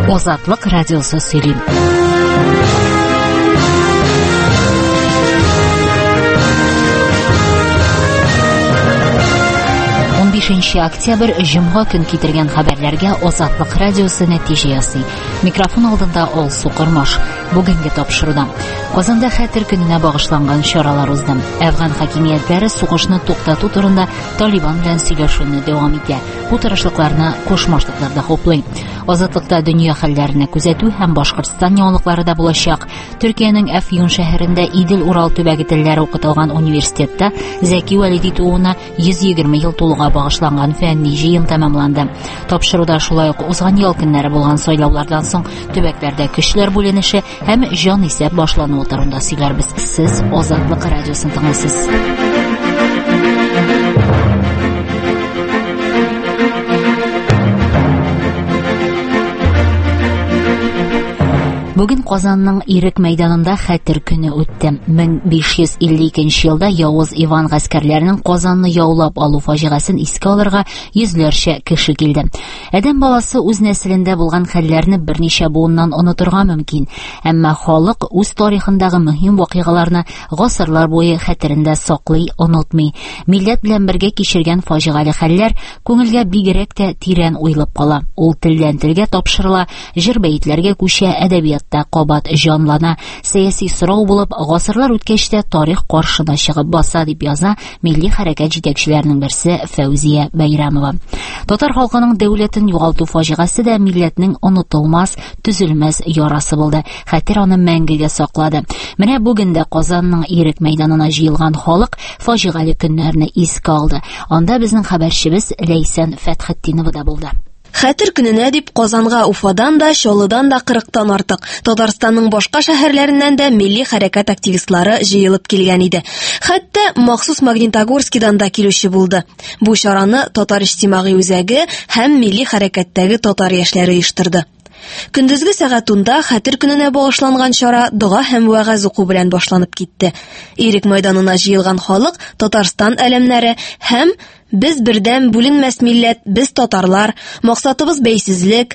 Азатлык радиосы сөйлим. 15 октябрь Җомга көн китергән хәбәрләргә Азатлык радиосы нәтиҗә ясый. Микрофон алдында Ал Сукырмаш. Бүгенге тапшыруда Казанда хәтер көненә багышланган чаралар узды. Әфган хакимиятләре сугышны туктату турында Талибан белән сөйләшүне дәвам итә. Бу тырышлыкларны кушмашлыкларда хуплый. Азатлыкта дөнья хәлләренә күзәтү һәм Башкортстан яңалыклары да булачак. Төркиянең Әфьюн шәһәрендә Идел Урал төбәге телләре укытылган университетта Зәки Вәлиди тууына 120 ел тулуга багышланган фәнни җыен тәмамланды. Тапшыруда шулай ук узган ел көннәре булган сайлаулардан соң төбәкләрдә көчләр бүленеше һәм җан исәп башлануы турында сөйләрбез. Сез Азатлык радиосын тыңлыйсыз. Бүген Казанның Ирек мәйданында хәтер көне үтте. 1552 елда Явыз Иван гаскәрләренең Казанны яулап алу фаҗигасын искә алырга йөзләрчә кеше килде. Адәм баласы үз нәселендә булган хәлләрне берничә буыннан онытырга мөмкин, әмма халык үз тарихындагы мөһим вакыйгаларны гасырлар буе хәтерендә саклый, онытмый. Милләт белән бергә кичергән фаҗигали хәлләр күңелгә бигрәк тә тирән уйлап кала. Ул телдән телгә тапшырыла, җыр-бәйтләргә күчә, әдәбият кабат җанлана, сәяси сорау булып, гасырлар үткәч тә тарих каршына чыгып баса, дип яза милли хәрәкәт җитәкчеләренең берсе Фәүзия Бәйрәмова. Татар халкының дәүләтен югалту фаҗигасы да милләтнең онытылмас, төзелмәс ярасы булды. Хәтер аны мәңгегә саклады. Менә бүген дә Казанның Ирек мәйданына җыелган халык фаҗигали көннәрне искә алды. Анда безнең хәбәрчебез Ләйсән Фәтхетдинова да булды. Хәтер көненә дип Казанга Уфадан да, Чаллыдан да 40-тан артык, Татарстанның башка шәһәрләреннән дә милли хәрәкәт активистлары җыелып килгән иде. Хәтта махсус Магнитогорскидан да килүче булды. Бу чараны Татар иҗтимагый үзәге һәм милли хәрәкәттәге татар яшьләре оештырды. Көндезге сәгать 10-да хәтер көненә багышланган чара дога һәм вәгазь уку белән башланып китте. Ирек мәйданына җыелган халык Татарстан әлемнәре һәм «Без бердәм бүленмәс милләт, без татарлар, максатыбыз бәйсезлек,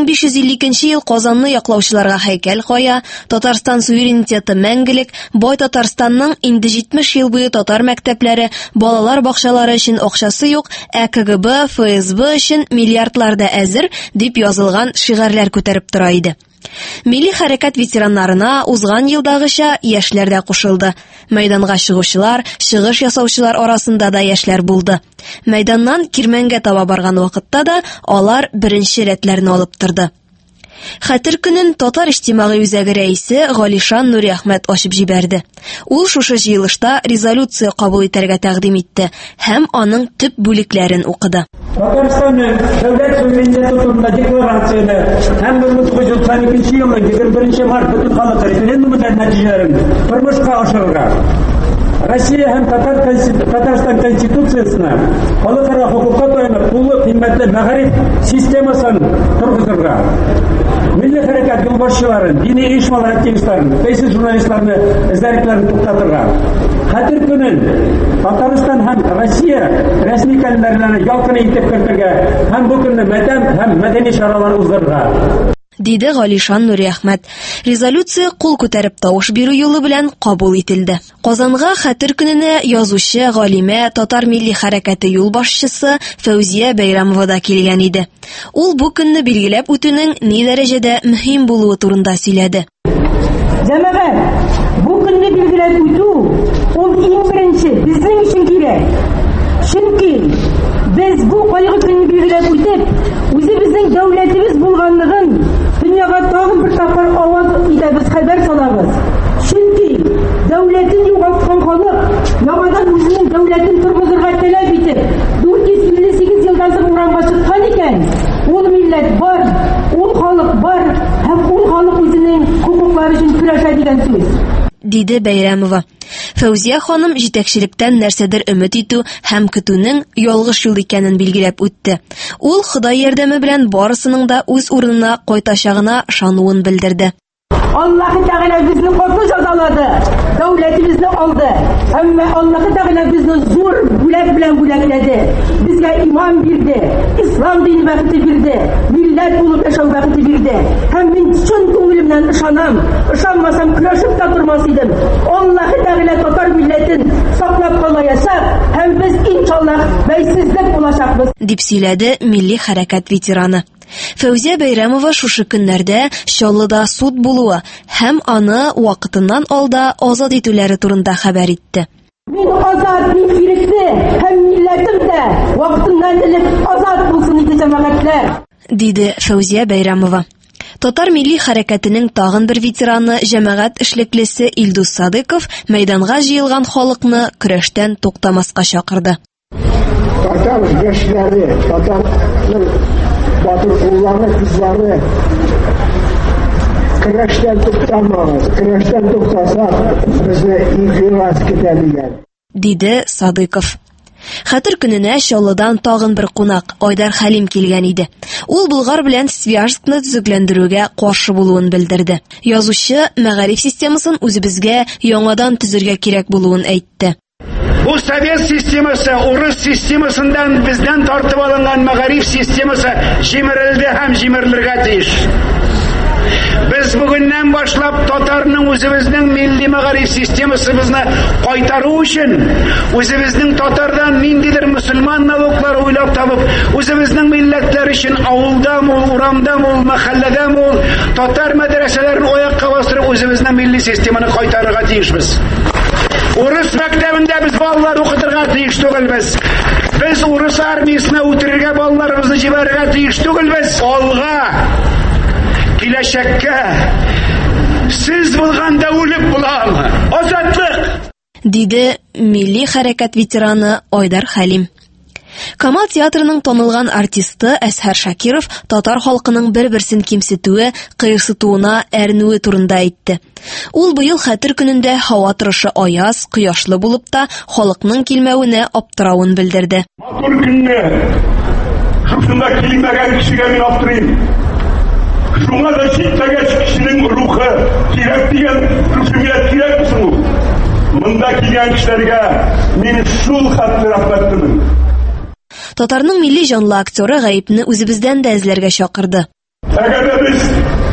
1552 ел Казанны яклаучыларга һәйкәл кая, Татарстан суверенитеты мәңгелек, бай Татарстанның инде 70 ел буе татар мәктәпләре, балалар бакчалары өчен акчасы юк, ә КГБ, ФСБ өчен миллиардлар да әзер» дип язылган шигырьләр күтәреп тора иде. Милли хәрәкәт ветераннарына узган елдагыча яшьләр дә кушылды. Мәйданга чыгучылар, чыгыш ясаучылар арасында да яшьләр булды. Мәйданнан Кирмәнгә таба барган вакытта да алар беренче рәтләрне алып торды. Хәтер көнен Татар иҗтимагый үзәге рәисе Галишан Нури Әхмәт ачып җибәрде. Ул шушы җыелышта резолюция кабул итәргә тәкъдим итте һәм аның төп бүлекләрен укыды. Татарстанның дәүләт суверенитеты турында декларацияне һәм 1992 елның 21 март бөтен халык референдумында нәтиҗәләрен тормышка ашырырга, Россия һәм Татарстан конституциясына, халыкара хукукка таянып, тулы кыйммәтле мәгариф системасын торгызырга, милли хәрәкәт юлбашчыларын, дини оешмалар активистларын, бәйсез журналистларны эзәрлекләрен туктатырга, хәтер көнен Татарстан һәм Россия рәсми календарьләренә ялкын итеп кертергә һәм бу көнне матәм һәм мәдәни чаралар уздырырга, диде Галишан Нури Әхмәт. Резолюция кул күтәреп тавыш бирү юлы белән кабул ителде. Казанга хәтер көненә язучы, галимә, татар милли хәрәкәте юлбашчысы Фәүзия Бәйрәмова да килгән иде. Ул бу көнне билгеләп үтүнең ни дәрәҗәдә мөһим булуы турында сөйләде. Җәмәгать, бу көнне билгеләп үтү ул иң беренче безнең өчен кирәк. Чөнки без бу кайгы көнне билгеләп үтеп, үзебезнең дәүләтебез булганлыгын дөньяга тагын бер тапкыр аваз итәбез, хәбәр салабыз. Чөнки дәүләтен югалткан халык яңадан үзенең дәүләтен тормозырга таләп итеп, 458 елдан соң урамга чыккан икән. Ул милләт бар, ул халык бар, һәм ул халык үзенең хукуклары өчен көрәшә дигән сүз, диде Бәйрәмова. Фәүзия ханым җитәкчелектән нәрсәдер өмет итү һәм көтүнең ялгыш юл икәнен билгеләп үтте. Ул Ходай ярдәме белән барысының да үз урынына кайтачагына ышануын белдерде. Allahu Teala bizni katlı cezaladı. Devletimizni aldı. Ama Allahu Teala bizni zor bülek bilen bülekledi. Bizge iman birdi. İslam dini vakti birdi. Millet bulup yaşam vakti birdi. Hem min çın ko'nglimden ışanam. Işanmasam kıraşıp da durmasıydım. Allahu Teala Tatar milletin saklap kalmayasak hem biz inşallah beysizlik ulaşakmız. Дип сөйләде Милли хәрәкәт ветераны. Фәүзия Бәйрәмова шушы көннәрдә Чаллыда суд булуы һәм аны вакытыннан алда азат итүләре турында хәбәр итте. Мин азат, мин ирекли, һәм милләтем дә вакытыннан элек азат булсын иде җәмәгатьләр. Диде Фәүзия Бәйрәмова. Татар милли хәрәкәтенең тагын бер ветераны, җәмәгать эшлеклесе Илдус Садыков мәйданга җыелган халыкны көрәштән туктамаска чакырды. Татар яшьләре, татарның батыр уллары, кызлары көрәштән туктамагыз, көрәштән туктасак, безне игътибар китәләр. Диде Садыков. Хәтер көненә Чаллыдан тагын бер кунак Айдар Хәлим килгән иде. Ул Болгар белән Свияжскны төзекләндерүгә каршы булуын белдерде. Язучы мәгариф системасын үзебезгә яңадан төзергә кирәк булуын әйтте. Bu Совет системасы, урыс системасындан бездән тартып алынган мәгариф системасы җимерелде һәм җимерелергә тиеш. Без бүгеннән башлап татарның үзебезнең милли мәгариф системасыбызны кайтару өчен, үзебезнең татардан ниндидер мөселман налоглар уйлап табып, үзебезнең милләтләр өчен авылдамы, урамдамы, мәхәлләдәме татар мәдрәсәләрен аякка бастырып, үзебезнең милли системаны кайтарырга тиешбез. Урыс мәктәбендә без балалар укытырга тиеш түгелбез. Без урыс армиясына үтерергә балаларыбызны җибәрергә тиеш түгелбез. Алга, киләчәккә сез булганда үлеп буламы? Азатлык! Диде милли хәрәкәт ветераны Айдар Хәлим. Камал театрының танылган артисты Әсхәр Шакиров татар халкының бер-берсен кимсетүе, кыерсытуына әрнүе турында әйтте. Ул быел Хәтер көнендә һава торышы аяз, кояшлы булып та халыкның килмәвенә аптырауын белдерде. Матур көнне шушында килмәгән кешегә мин аптырыйм. Шуңа да читтәгәч кешенең рухы кирәк дигән рухият кирәк соң. Монда килгән кешеләргә мин шул хәтле рәхмәтлемен. Татарның милли җанлы актеры гаепне үзебездән дә эзләргә чакырды. Әгәр без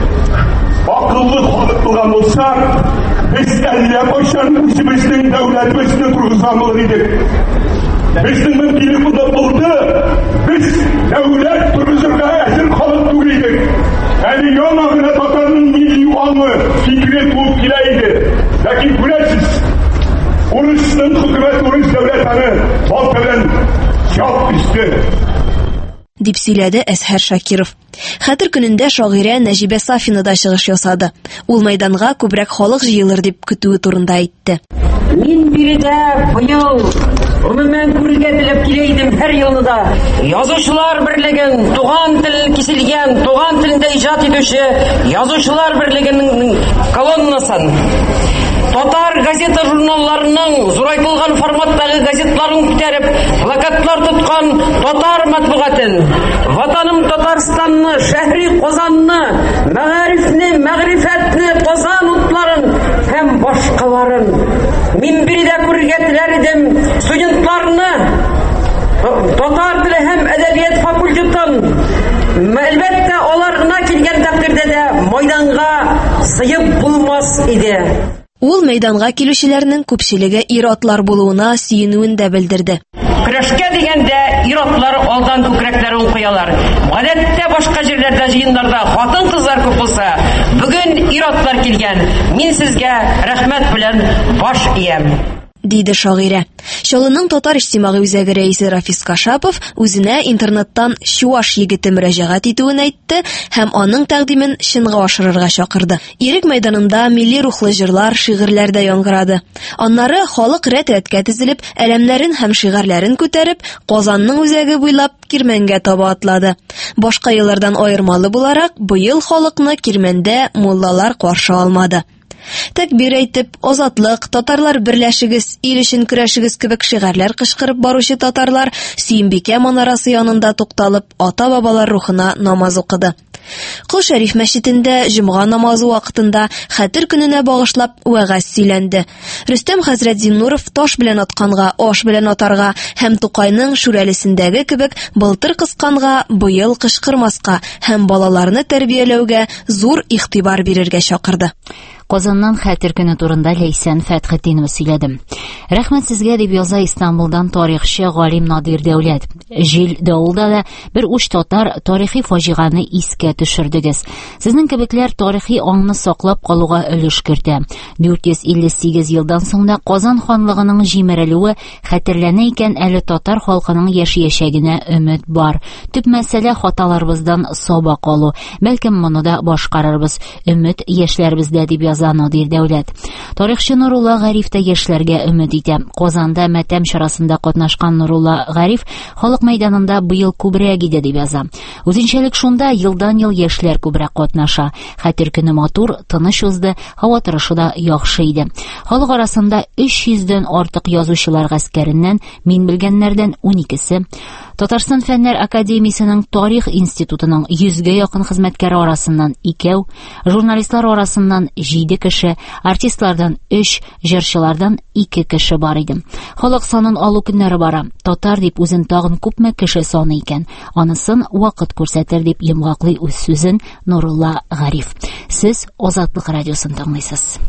акыллы халык булган булсак, без әллә кайчан үзебезнең дәүләтебезне тургызган булыр идек. Безнең мөмкинлек монда булды. Без дәүләт тургызырга әзер халык түгел идек. Әле яңа гына татарның милли аңы фикре туып килә иде. Ләкин күрәсез, урысның хөкүмәт, урыс дәүләте балта белән чап исте. Дип сөйләде Әсхәр Шакиров. Хәтер көнендә шагыйрә Нәҗибә Сафина да чыгыш ясады. Ул мәйданга күбрәк халык җыелыр дип көтүе турында әйтте. Мин биредә быел гомумән күрергә теләп килә идем һәр елда. Язучылар берлеген, туган тел киселгән, туган телендә иҗат итүче язучылар берлегенең колоннасын. Татар газета журналларының зурайтылган форматтагы газетларын күтәреп, плакатлар тоткан татар матбугатын, ватаным Татарстанны, шәһри Казанны, мәгарифне, мәгърифәтне, Казан утларын һәм башкаларын мин биредә күрергә теләр идем. Студентларны татар теле һәм әдәбият факультетын әлбәттә алар гына килгән тәкъдирдә дә мәйданга сыеп булмас иде. Ул мәйданга килүчеләрнең күпчелеге ир-атлар булуына сөенүен дә белдерде. Көрәшкә дигәндә ир-атлар алдан күкрәкләрен куялар. Гадәттә башка җирләрдә җыеннарда хатын-кызлар күп булса, бүген ир-атлар килгән. Мин сезгә рәхмәт белән баш иям. Диде шагыйрә. Чаллының татар иҗтимагый үзәге рәисе Рафис Кашапов үзенә интернеттан чуаш егете мөрәҗәгать итүен әйтте һәм аның тәкъдимен чынга ашырырга чакырды. Ирек мәйданында милли рухлы җырлар, шигырьләр дә яңгырады. Аннары халык рәт-рәткә тезелеп, әләмнәрен һәм шигырьләрен күтәреп, Казанның үзәге буйлап Кирмәнгә таба атлады. Башка еллардан аермалы буларак, быел халыкны Кирмәндә муллалар каршы алмады. Тәкбир әйтеп, азатлык, татарлар берләшегез, ил өчен көрәшегез кебек шигырьләр кычкырып баручы татарлар Сөембикә манарасы янында тукталып, ата-бабалар рухына намаз укыды. Кол Шәриф мәчетендә җомга намазы вакытында Хәтер көненә багышлап вәгазь сөйләнде. Рөстәм хәзрәт Зиннуров таш белән атканга, аш белән атарга һәм Тукайның Шүрәлесендәге кебек былтыр кысканга, быел кышкырмаска һәм балаларны тәрбияләүгә зур игътибар бирергә чакырды. Казаннан Хәтер көне турында Ләйсән Фәтхетдинова сөйләде. Рәхмәт сезгә, дип яза Истанбулдан тарихчы Галим Надир Дәүләт. Җил давылда да бер уч татар тарихи фаҗиганы искә төшердегез. Сезнең кебекләр тарихи аңны саклап калуга өлеш кертә. 458 елдан соң да Казан ханлыгының җимерелүе хәтерләнә икән, әле татар халкының яшәячәгенә өмет бар. Төп мәсьәлә хаталарыбыздан сабак алу. Бәлкем моны да башкарырбыз. Өмет яшьләребездә, дип яза Надир Дәүләт. Тарихчы Нурулла Гариф та яшьләргә өмет итә. Казанда матәм чарасында катнашкан Нурулла Гариф халык мәйданында быел күбрәк иде, дип яза. Үзенчәлек шунда, елдан-ел яшьләр күбрәк катнаша. Хәтер көне матур, тыныч узды, һава торышы да яхшы иде. Халык арасында 300дән артык язучылар гаскәреннән, мин белгәннәрдән 12се, Татарстан Фәннәр Академиясенең Тарих институтының 100гә якын хезмәткәре арасыннан 2, журналистлар арасыннан 7 кеше, артистлардан 3, җырчылардан 2 кеше бар иде. Халык санын алу көннәре бара. Татар дип үзен тагын күпме кеше саны икән. Анысын вакыт күрсәтер, дип йомгаклый үз сүзен Нурулла Гариф. Сез Азатлык радиосын тыңлыйсыз.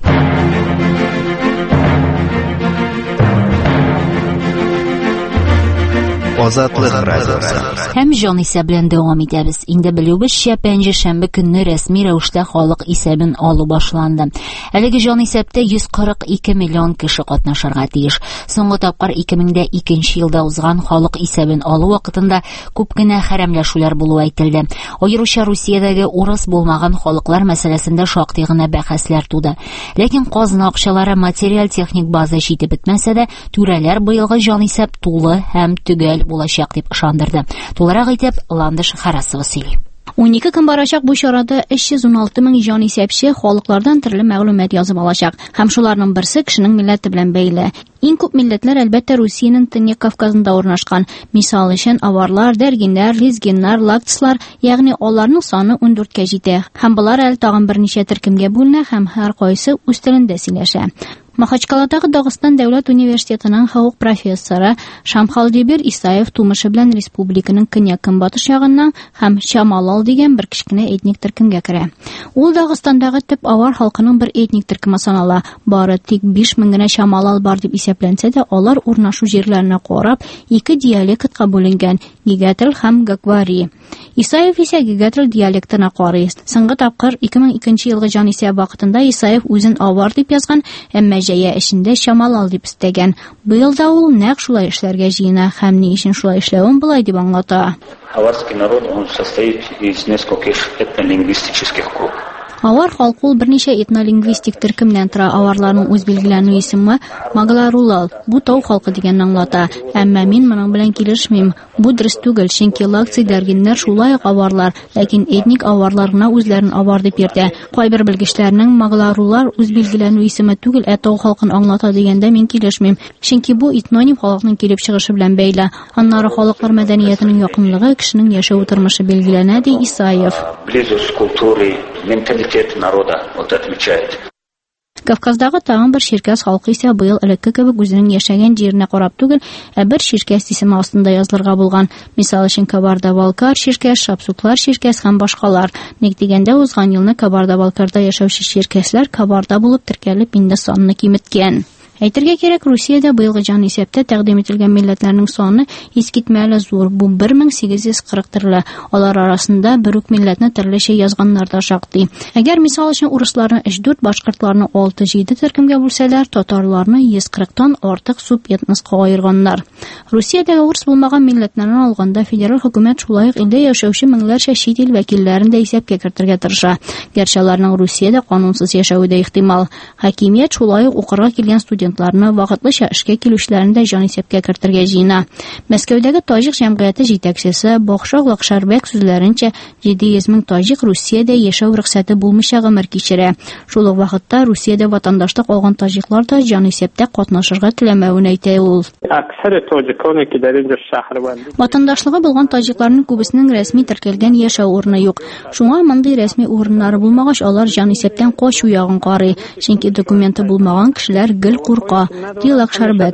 Азатлык радиосы. Һәм җан исәп белән дәвам итәбез. Инде белүебезчә, пәнҗе шәмбе көнне рәсми рәвештә халык исәбен алу башланды. Әлеге җан исәптә 142 миллион кеше катнашырга тиеш. Соңгы тапкыр 2002 елда узган халык исәбен алу вакытында күп кенә хәрәмләшүләр булуы әйтелде. Аеруча Русиядәге урыс булмаган халыклар мәсьәләсендә шактый гына бәхәсләр туды. Ләкин казна акчалары, материаль техник база җитеп бетмәсә дә, түрәләр быелгы җан исәп тулы һәм төгәл булачак дип ышандырды. Тулырак итеп Ландыш Харасова сөйли. 12 көн барачак бу чарада 316 мең җан исәпче халыклардан төрле мәгълүмат язып алачак. Һәм шуларның берсе кешенең милләте белән бәйле. Иң күп милләтләр әлбәттә Русиянең Төньяк Кавказында урнашкан. Мисал өчен аварлар, дәргиннәр, лезгиннар, лактислар, ягъни аларның саны 14кә җитә. Һәм булар әле тагын берничә төркемгә бүленә һәм һәр кайсы үз телендә сөйләшә. Махачкаладагы Дагыстан дәүләт университетының хукук профессоры Шамхалдибир Исаев тумышы белән республиканың көньяк-көнбатыш ягыннан һәм Чамалал дигән бер кичкенә этник төркемгә керә. Ул Дагыстандагы төп авар халкының бер этник төркеме санала. Бары тик 5000 генә Чамалал бар дип исәпләнсә дә, алар урнашу җирләренә карап 2 диалектка бүленгән: Гигатл һәм Гаквари. Исаев исә Гигатл диалектына карый. Соңгы тапкыр 2002 елгы җан исәп вакытында Исаев үзен авар дип язган, әмма җәя эшендә Чамалал дип истәгән. Быел да ул нәкъ шулай эшләргә җыена һәм ни өчен шулай эшләвен булай дип аңлата. Аварский народ, он состоит из нескольких этнолингвистических групп. Авар халкы ул берничә этнолингвистик төркемнән тора. Аварларның үз билгеләнү исеме Магларулал. Бу тау халкы дигәнне аңлата. Әмма мин моның белән килешмим. Бу дөрес түгел, чөнки лакций дәргиннәр шулай ук аварлар, ләкин этник аварлар гына үзләрен авар дип йөртә. Кайбер белгечләрнең Магларулар үз билгеләнү исеме түгел, тау халкын аңлата дигәндә мин килешмим. Чөнки бу этноним халыкның килеп чыгышы белән бәйле. Аннары халыклар мәдәниятенең якынлыгы, кешенең яшәү тормышы билгеләнә, ди Исаев. Близость культуры, менталитет народа вот отмечает. Кавказдагы тагын бер Черкес халкы исә быел элекке кебек үзенең яшәгән җиренә карап түгел, бер Черкес исеме астында язылырга булган. Мисал өчен Кабарда-Балкар Черкес, Шапсуклар Черкес һәм башкалар. Ник дигәндә узган елны Кабарда-Балкарда яшәүче черкесләр Кабарда булып теркәлеп инде санны киметкән. Әйтергә кирәк, Русиядә быелгы җан исәптә тәкъдим ителгән милләтләрнең саны искитмәле зур. Бу 1840 төрле. Алар арасында бер үк милләтне төрлечә язганнар да шактый. Әгәр мисал өчен урысларны 3-4, башкортларны 6-7 төркемгә бүлсәләр, татарларны 140тан артык субэтноска аерганнар. Русиядәге урыс булмаган милләтләрне алганда федераль хөкүмәт шулай ук илдә яшәүче меңләрчә чит ил вәкилләрен дә исәпкә кертергә тырыша. Гәрчә аларның Русиядә канунсыз яшәүе дә ихтимал. Хакимият шулай ук укырга килгән студент студентларны вакытлыча эшкә килүчеләрне дә җанисәпкә кертергә җыена. Мәскәүдәге таҗик җәмгыяте җитәкчесе Бохшак Лакшарбек сүзләренчә, 700 мең таҗик Русиядә яшәү рөхсәте булмыйча гомер кичерә. Шул ук вакытта Русиядә ватандашлык алган таҗиклар да җанисәптә катнашырга теләмәвен әйтә ул. Ватандашлыгы булган таҗикларның күбесенең рәсми теркәлгән яшәү урыны юк. Шуңа мондый рәсми урыннары булмагач, алар җанисәптән качу ягын карый. Чөнки документы булмаган кешеләр гел курка, ди Лакшарбек.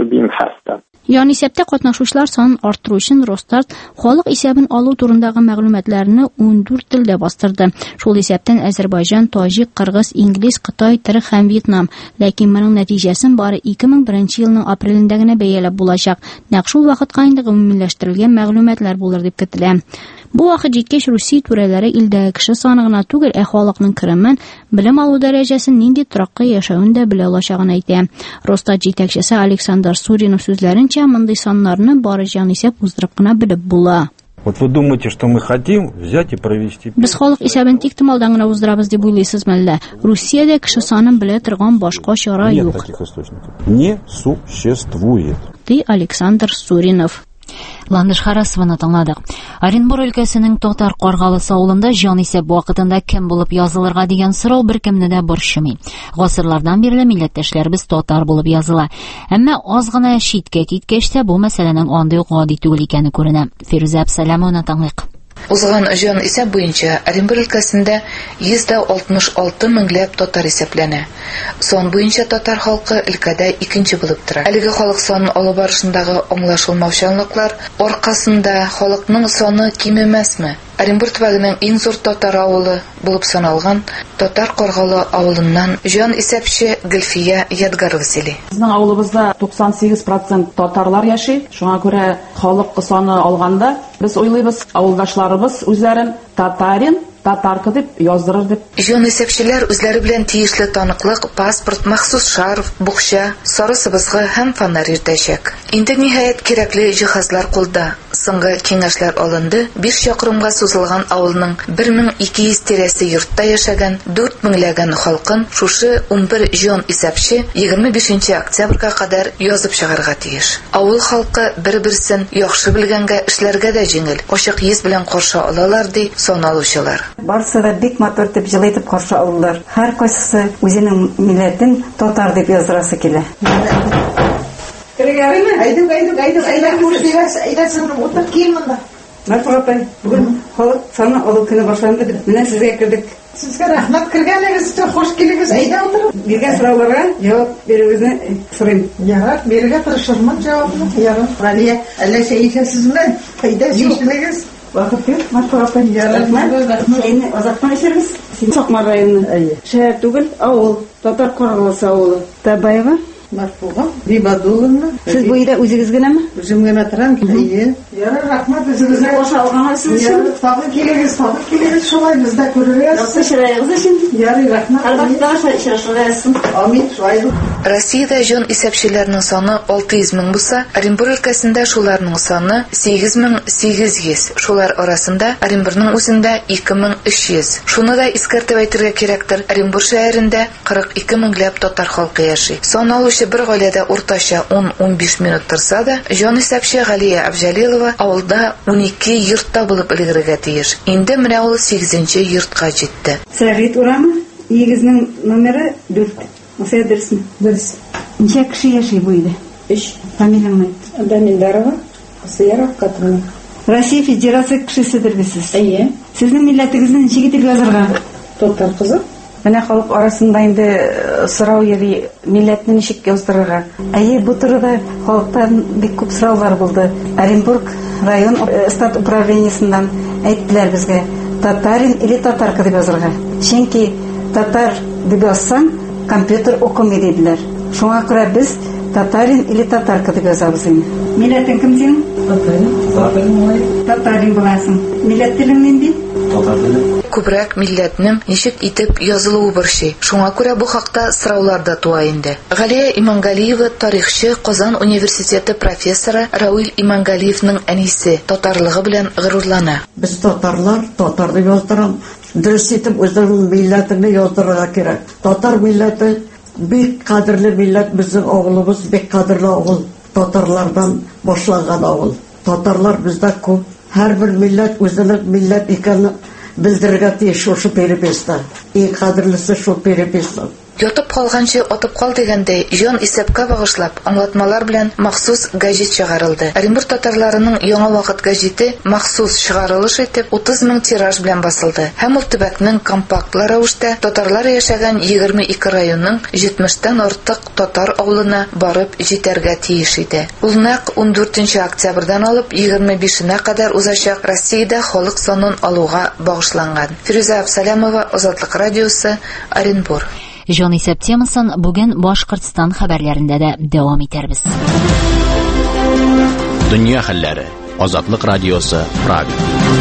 Җанисәптә катнашучылар санын арттыру өчен Росстат халык исәбен алу турындагы мәгълүматларны 14 телдә бастырды. Шул исәптән Азәрбайҗан, таҗик, кыргыз, инглиз, Кытай, төрек һәм Вьетнам. Ләкин моның нәтиҗәсен бары 2001 елның апрелендә генә бәяләп булачак. Нәкъ шул вакытка инде гомумиләштерелгән мәгълүматлар булыр дип көтелә. Бу вакыт җиткәч, Русия түрәләре илдәге кеше саны гына түгел, халыкның керемен, белем алу дәрәҗәсен, нинди торакка яшәвен дә белә алачагын әйтә. Росстат җитәкчесе Александр Суринов сүзләренчә, мондый саннарны бары җанисәп уздырып кына белеп була. Вот вы думаете, что мы хотим взять и провести? Без халык исәбен тик томалдан гына уздырабыз дип уйлыйсызмы әллә? Русиядә кеше санын белә торган башка чара юк. Нет таких источников. Не существует. Ди Александр Суринов. Ландыш Харасованы тыңладык. Оренбур өлкәсенең Татар Каргалысы авылында җанисәп вакытында кем булып язылырга дигән сорау беркемне дә борчымый. Гасырлардан бирле милләттәшләребез татар булып языла. Әмма аз гына читкә киткәч тә бу мәсьәләнең андый ук гади түгел икәне күренә. Фирүзә Әбсәләмовна тыңлыйк. Узган җан исәп буенча Оренбур өлкәсендә 166 меңләп татар исәпләнә. Сон буенча татар халкы өлкәдә икенче булып тора. Әлеге халык санын алу барышындагы аңлашылмаучанлыклар аркасында халыкның саны кимемәсме? Оренбур төбәгенең иң зур татар авылы булып саналган Татар Каргалы авылыннан җан исәпче Гөлфия Ядгарова сөйли. Безнең авылыбызда 98% татарлар яши. Шуңа күрә халык саны алганда без уйлыйбыз, авылдашларыбыз үзләрен татарка дип яздырыр дип. Җан исәпчеләр үзләре белән тиешле таныклык, паспорт, махсус шарф, букча, сары сыбызгы һәм фонарь йөртәчәк. Инде ниһаять кирәкле җиһазлар кулда. Соңгы киңәшләр алынды. 5 чакрымга сузылган авылның 1200 тирәсе йортта яшәгән 4 меңләгән халкын шушы 11 җан исәпче 25 октябрьгә кадәр язып чыгарга тиеш. Авыл халкы бер-берсен яхшы белгәнгә эшләргә дә җиңел, ачык йөз белән каршы алалар ди саналучылар. Барысы да бик матур дип җылайтып каршы алалар. Һәр кайсысы үзенең милләтен татар дип язрасы килә. Бүген халык саны алу көне башланды. Менә сезгә кирдек. Сезгә рәхмәт, кергәнегез өчен хош килдегез. Әйдә утырып. Биргән сорауларга җавап бирүегезне сорыйм. Ярар, бирергә тырышырмын җавабын. Ярар. Галия, әллә әйтәсезме? Әйдә җиңелегез. Вакыт юк, матур ярар. Сине азаптан эчербез. Син Сакмар районы. Шәһәр түгел, авыл, Татар Каргалысы авылы. Табаева Марфуга, Бибадулловна. Сез бу өйдә үзегез генәме? Үзем генә торам. Әйе. Ярар, рәхмәт, үзегезгә каша алгансыз өчен. Табын килегез, шулай бездә күрергез. Тәшәккүр өчен. Ярый, рәхмәт. Албатта очрашырсыз. Амин, шулай. Россиядә җан исәпчеләрнең саны 600 мең булса, Оренбур өлкәсендә шуларның саны 8800. Шулар арасында Оренбурның үзендә 2300. Шуны да искәртеп әйтергә кирәктер. Оренбур шәһәрендә 42 меңләп татар халкы яши. Саналучы бер гаиләдә уртача 10-15 минут торса да, җан исәпче Галия Абҗалилова авылда 12 йортта булып өлгерергә тиеш. Инде менә ул 8нче йортка җитте. Сәгыйть урамы, егезнең номеры 4. Мосы дөресме? Дөрес. Ничә кеше яши бу өйдә? 3. Фамилияң Дамилдарова, Хасыяров Катрина. Россия Федерация кешеседер бисез. Әйе. Сезнең милләтегезне ничек итеп язарга? Татар кызы. Менә халык арасында инде сорау йөри, милләтне ничек яздырырга. Әйе, бу турыда халыктан бик күп сораулар булды. Оренбург район стат управлениесеннән әйттеләр безгә, татарин или татарка дип язарга. Чөнки татар дип язсаң, компьютер укымый диделәр. Шуңа күрә без татарин или татарка дип язабыз инде. Милләтең кем синең? Татарин буласың. Милләт телең нинди? Татар теле. Күбрәк милләтнең ничек итеп язылуы борчый. Шуңа күрә бу хакта сораулар да туа инде. Галия Имангалиева, тарихчы, Казан университеты профессоры Рауил Имангалиевның әнисе, татарлыгы белән горурлана. Без татарлар, татар дип яздырам. Дөрес итеп үзенең милләтен яздырырга кирәк. Татар милләте Бик кадерле милләт, безнең авылыбыз бик кадерле авыл. Татарлардан башланган авыл. Татарлар бездә күп. Һәрбер милләт үзенең милләт икәнен белдерергә тиеш шушы перепеста. Иң кадерлесе шул перепеста. Йотып калганчы атып кал дигәндәй, җан исәпкә багышлап, аңлатмалар белән махсус гәҗит чыгарылды. Оренбур татарларының Яңа вакыт гәҗите махсус чыгарылыш итеп 30 000 тираж белән басылды. Һәм ул төбәкнең компактлы рәвештә татарлар яшәгән 22 районның 70тән артык татар авылына барып җитәргә тиеш иде. Ул нәкъ 14 октябрьдән алып 25-нә кадәр узачак Россиядә халык санын алуга багышланган. Фируза Абсалямова, Азатлык радиосы, Оренбур. Җан исәп темасын бүген Башкортстан хәбәрләрендә дә дәвам итәрбез. Дөнья хәлләре. Азатлык радиосы, Прага.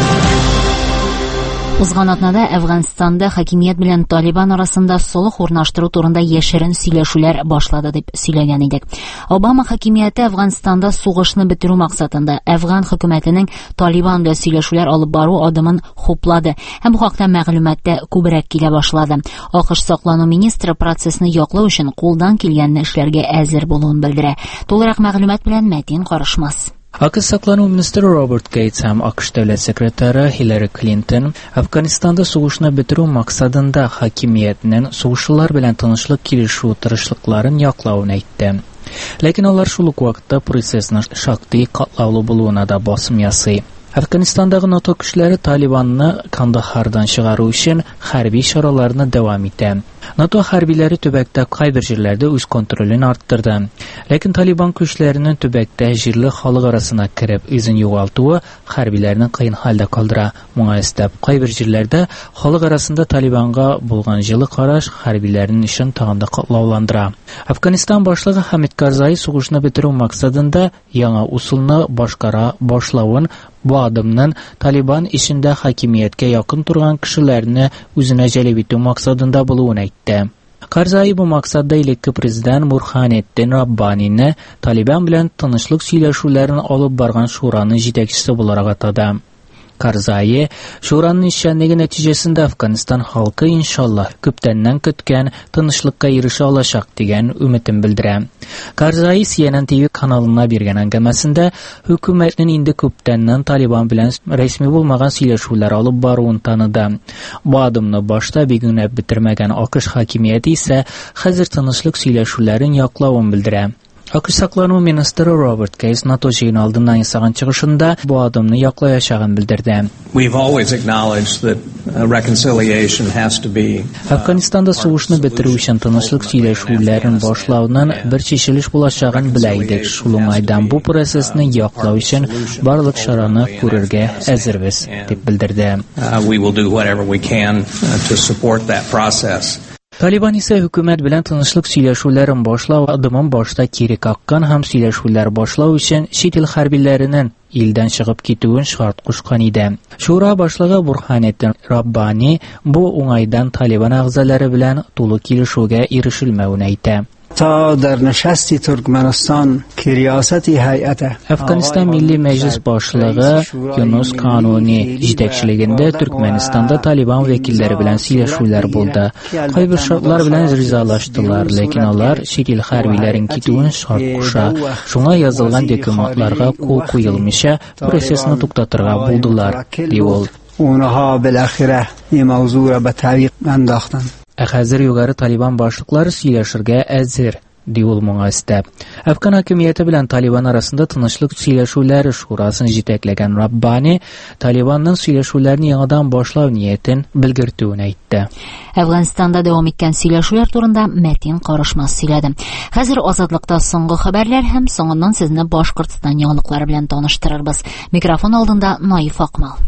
Узган атнада Әфганстанда хакимият белән Талибан арасында солых урнаштыру турында яшерен сөйләшүләр башлады дип сөйләгән идек. Обама хакимияте Әфганстанда сугышны бетерү максатында Әфган хөкүмәтенең Талибан белән сөйләшүләр алып бару адымын хуплады. Һәм бу хакта мәгълүматта күбрәк килә башлады. АКШ саклану министры процессны яклау өчен кулдан килгәнне эшләргә әзер булуын белдерә. Толырак мәгълүмат белән Мәтин Карышмас. АКШ саклану министры Роберт Гейтс һәм АКШ дәүләт секретары Хиллари Клинтон Әфганстанда сугышны бетерү максатында хакимиятнең сугышчылар белән тынычлык килешү тырышлыкларын яклавын әйтте. Ләкин алар шул ук вакытта процессның шактый катлаулы булуына да басым ясый. Әфганстандагы НАТО көчләре Талибанны Кандаһардан чыгару өчен хәрби чараларны дәвам итә. НАТО хәрбиләре төбәктә кайбер җирләрдә үз контролен арттырды. Ләкин Талибан көчләренең төбәктә җирле халык арасына кереп изен югалтуы хәрбиләрне кыен хәлдә калдыра. Моңа өстәп кайбер җирләрдә халык арасында Талибанга булган җылы караш хәрбиләрнең эшен тагын да катлауландыра. Әфганстан башлыгы Хамид Карзай сугышны бетерү максатында яңа усулны башлавын бу адымның Талибан ишендә хакимияткә якын турган кешеләрне үзенә җәлеп итү максатында булуын әйтте. Карзай бу максатта элекке президент Бурханетдин Раббанине Талибан белән тынычлык сөйләшүләрен алып барган шураны җитәкчесе буларак атады. Карзай шураның эшчәнлеге нәтиҗәсендә Әфганстан халкы иншаллах күптәннән көткән тынычлыкка ирешә алачак дигән үмитен белдерә. Карзай CNN TV каналына биргән әңгәмәсендә хөкүмәтнең инде күптәннән Талибан белән рәсми булмаган сөйләшүләр алып баруын таныды. Бу адымны башта бигүнәп бетермәгән АКШ хакимияте исә хәзер тынычлык сөйләшүләрен яклавын белдерә. АКШ саклану министры Роберт Гейтс НАТО җыены алдыннан ясаган чыгышында бу адымны яклаячагын белдерде. Әфганстанда сугышны бетерү өчен тынычлык сөйләшүләрен башлауның бер чишелеш булачагын белә идек. Шул уңайдан бу процессны яклау өчен барлык чараны күрергә әзербез, дип белдерде. Талибан исә хөкүмәт белән тынычлык сөйләшүләрен башлау адымын башта кире каккан һәм сөйләшүләр башлау өчен чит ил хәрбиләренең илдән чыгып китүен шарт кушкан иде. Шура башлыгы Бурханетдин Раббани бу уңайдан Талибан әгъзалары белән тулы килешүгә ирешелмәвен әйтә. Әфганстан Милли Мәҗлес башлыгы Юнус Кануни җитәкчелегендә Төркмәнстанда Талибан вәкилләре белән сөйләшүләр булды. Кайбер шартлар белән ризалаштылар, ләкин алар чит ил хәрбиләрен китүен шарт куша. Шуңа язылган документларга кул куелмыйча процессны туктатырга булдылар, ди ул. Хәзер югары Талибан башлыклары сөйләшергә әзер, ди ул моңа өстәп. Әфган хакимияте белән Талибан арасында тынычлык сөйләшүләре шурасын җитәкләгән Раббани Талибанның сөйләшүләрне яңадан башлау ниятен белгертүен әйтте. Әфганстанда дәвам иткән сөйләшүләр турында Мәтин Карышмас сөйләде. Хәзер Азатлыкта соңгы хәбәрләр һәм соңыннан сезне Башкортстан яңалыклары белән таныштырырбыз. Микрофон алдында Наиф Акмал.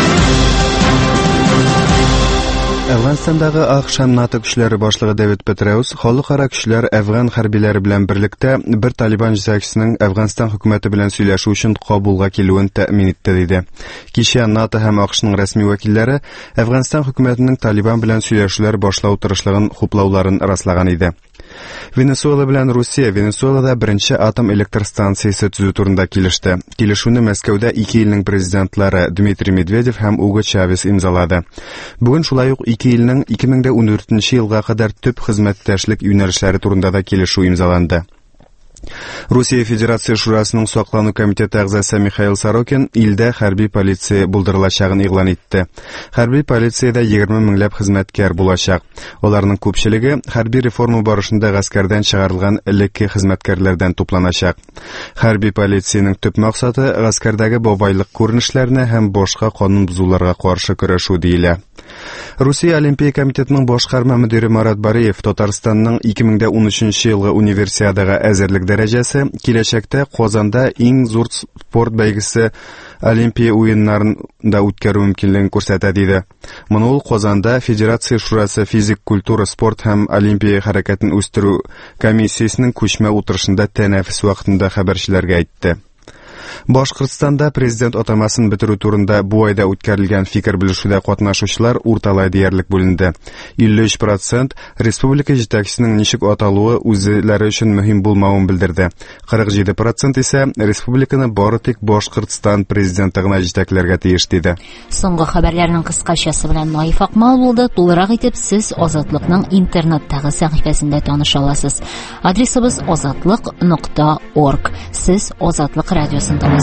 Әфганстандагы АКШ НАТО көчләре башлыгы Дэвид Петреус халыкара көчләр Әфган хәрбиләре белән берлектә бер Талибан җитәкчесенең Әфганстан хөкүмәте белән сөйләшү өчен кабулга килүен тәэмин итте диде. Кичә НАТО һәм АКШның рәсми вәкилләре Әфганстан хөкүмәтенең Талибан белән сөйләшүләр башлау тырышлыгын хуплауларын раслаган иде. Венесуэла белән Русия Венесуэлада беренче атом электр станциясе төзү турында килеште. Килешүне Мәскәүдә ике илнең президентлары Дмитрий Медведев һәм Уго Чавес имзалады. Бүген шулай ук ике илнең 2014 елга кадәр төп хезмәттәшлек юнәлешләре турында да килешү имзаланды. Русия Федерация Шурасының саклану комитеты әгъзасы Михаил Сорокин илдә хәрби полиция булдырылачагын игълан итте. Хәрби полициядә 20 меңләп хезмәткәр булачак. Аларның күпчелеге хәрби реформа барышында гаскәрдән чыгарылган элекке хезмәткәрләрдән тупланачак. Хәрби полициянең төп максаты гаскәрдәге бабайлык күренешләренә һәм башка канун бузуларга каршы көрәшү диелә. Русия Олимпия комитетының башкарма мөдире Марат Бариев Татарстанның 2013 елгы универсиадага әзерлек дәрәҗәсе киләчәктә Казанда иң зур спорт бәйгесе Олимпия уеннарында үткәрү мөмкинлеген күрсәтә диде. Моны ул Казанда Федерация Шурасы физик культура, спорт һәм Олимпия хәрәкәтен үстерү комиссиясенең күчмә утырышында тәнәфес вакытында хәбәрчеләргә әйтте. Башкортстанда президент атамасын бетерү турында бу айда үткәрелгән фикер белешүдә катнашучылар урталай диярлек бүленде. 53% республика җитәкчесенең ничек аталуы үзләре өчен мөһим булмавын белдерде. 47% исә республиканы бары тик Башкортстан президенты гына җитәкләргә тиеш диде. Соңгы хәбәрләрнең кыскачасы белән Наиф Акмал булды. Тулырак итеп сез Азатлыкның интернеттагы сәхифәсендә таныша аласыз. Адресыбыз azatlyk.org. Сез Азатлык радиосын танысыз.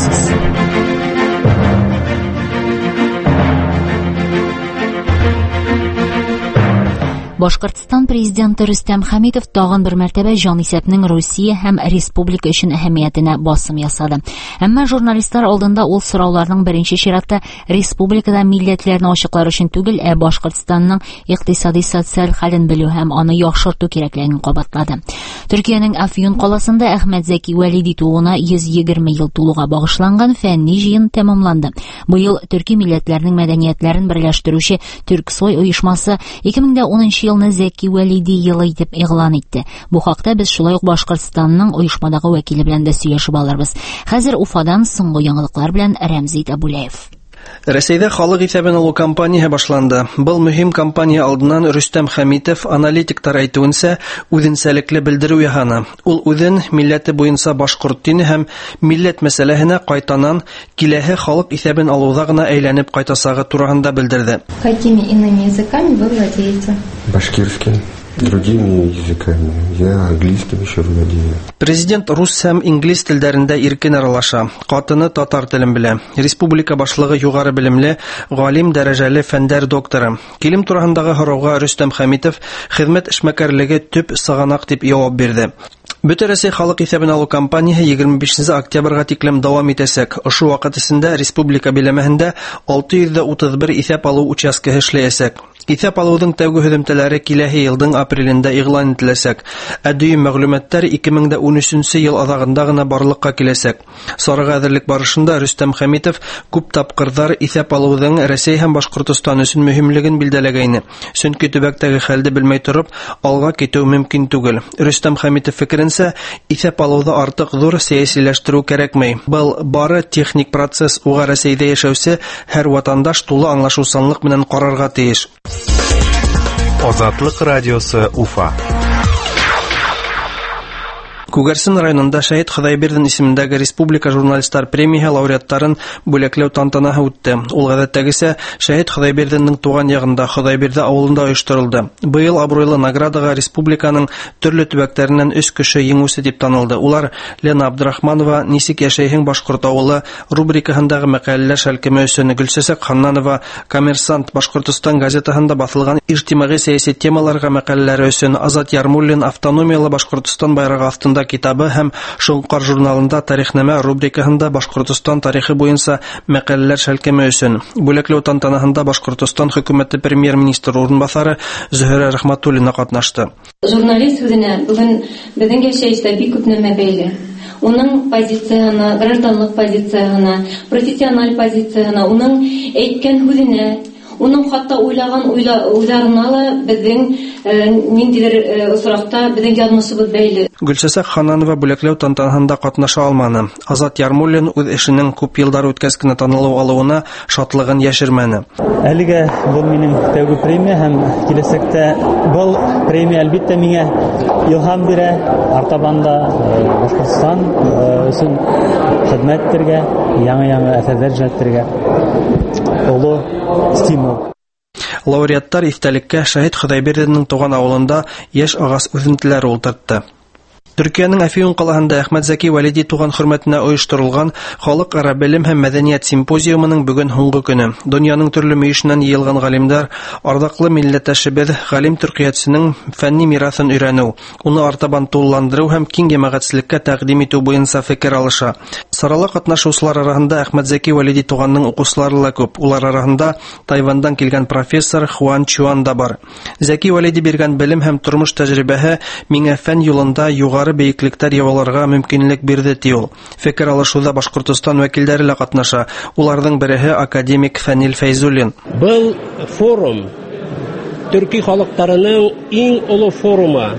Башкортстан президенты Рөстәм Хәмитов тагын бер мәртәбә җанисәпнең Русия һәм республика өчен әһәмиятенә басым ясады. Әмма журналистлар алдында ул сорауларның беренче чиратта республикада милләтләрне ачыклар өчен түгел, Башкортстанның икътисади социаль хәлен белү һәм аны яхшырту кирәклеген кабатлады. Төркиянең Афьюн каласында Әхмәт Зәки Вәлиди тууына 120 ел тулуга багышланган фәнни җыен тәмамланды. Бу ел төрки милләтләрнең мәдәниятләрен берләштерүче Төрксой оешмасы 2010 елны Зәки Вәлиди елы итеп игълан итте. Бу хакта без шулай ук Башкортстанның оешмадагы вәкиле белән дә сөйләшеп алырбыз. Хәзер Уфадан соңгы яңалыклар белән Рәмзит Абулаев. Рәсәйдә халык исәбен алу кампаниясе башланды. Был мөһим кампания алдыннан Рөстәм Хәмитов аналитиктар әйтүенсә, үзенчәлекле белдерү яһана. Ул үзен милләте буенча башкорт дине һәм милләт мәсьәләһенә кайтанан киләһе халык исәбен алуда гына әйләнеп кайтасагы турында белдерде. Какими иными языками вы владеете? Башкирским, другими языками. Я английским еще владею. Президент рус һәм инглиз телләрендә иркен аралаша. Катыны татар телен белә. Республика башлыгы югары белемле, галим дәрәҗәле фәннәр докторы. Килем турындагы һорауга Рөстәм Хәмитов хезмәт эшмәкәрлеге төп сыганак дип җавап бирде. Бөтенрәсәй халык исәбен алу кампаниясе 25 октябрьгә тиклем дәвам итәсәк. Ошо вакыт исендә республика биләмәһендә 631 исәп алу участкаһы эшләячәк. Исәп алуның тәүге һөҗүмтәләре киләһе елның апрелендә игълан ителәчәк. Дөйм мәгълүматлар 2013 ел азагында гына барлыкка киләчәк. Сарыга әзерлек барышында Рөстәм Хәмитов күп тапкырлар исәп алуның Россия һәм Башкортстан өчен мөһимлеген билдәләгәйне. Чөнки төбәктәге хәлне белмәй торып, алга китү мөмкин түгел. Рөстәм Хәмитов фикеренсә, исәп алуды артык зур сәясиләштерү кирәкмәй. Был бары техник процесс, уга Россиядә яшәүче һәр ватандаш тулы аңлашучанлык белән карарга тиеш. Азатлык радиосы Уфа. Күгәрсен районында Шәһит Худайбердин исемендәге республика журналистлар премия лауреаттарын бүләкләү тантанаһы үтте. Ул гадәттәгесә Шәһит Худайбердинның туган ягында Худайберде авылында оештырылды. Быел абруйлы наградага республиканың төрле төбәкләреннән 3 кеше җиңүче дип танылды. Улар Лена Абдрахманова, Нисик яшәйһең Башкорт авылы рубрикаһындагы мәкаләләр шәлкеме өчен, Гөлчәчәк Ханнанова, Коммерсант Башкортстан газетаһында басылган иҗтимагый сәяси темаларга мәкаләләре өчен, Азат Ярмуллин автономиялы Башкортстан байрагы астында китабы һәм Шуңкар журналында тарихнамә рубрикаһында Башкортстан тарихы буенча мәкаләләр шәлкеме өчен. Бүләкләү тантанаһында Башкортстан хөкүмәте премьер-министры урынбасары Зөһрә Рәхмәтуллина катнашты. Журналист үзенә бүген безнең яшәешдә бик күп нәмә бәйле. Уның позициясына, гражданлык позициясына, профессиональ позициясына, уның әйткән сүзенә, Уның хатта уйлаган уйларына ла безнең ниндидер осракта безнең язмышыбыз бәйле. Гөлчәсәк Хананова бүләкләү тантанасында катнаша алманы. Азат Ярмуллин үз эшенең күп еллар үткәч кенә танылу алуына шатлыгын яшермәне. Әлегә бу минем тәүге премия һәм киләсәктә бу премия әлбәттә миңа илһам бирә. Артабанда Башкортстан өчен хезмәт итәргә, яңа әсәрләр җәлтергә олы стимул. Лауреаттар истәлеккә Шәһид Хөдәйбердинның туган авылында яшь агас үсентеләре ултыртты. Төркиянең Афион калаһында Әхмәт Зәки Валиди туган хөрмәтенә оештырылган Халыкара белем һәм мәдәният симпозиумының бүген һуңгы көне. Дөньяның төрле мөешеннән йыелган галимнәр, ардаклы милләттәшебез галим төркиятсенең фәнни мирасын өйрәнү, уны артабан тулыландыру һәм киң җәмәгатьчелеккә тәкъдим итү буенча фикер алыша. Сарала катнашучылар арасында Әхмәт Зәки Валиди туганның укучылары ла күп. Улар арасында Тайваньдан килгән профессор Хуан Чуан да бар. Зәки Валиди биргән белем һәм тормыш тәҗрибәһе миңа фән юлында югары бәйеклектәр яуларга мөмкинлек бирде ди ул. Фикер алышуда Башкортстан вәкилләре ла катнаша. Уларның береһе академик Фәнил Фәйзуллин. Был форум төрки халыкларының иң олы форумы.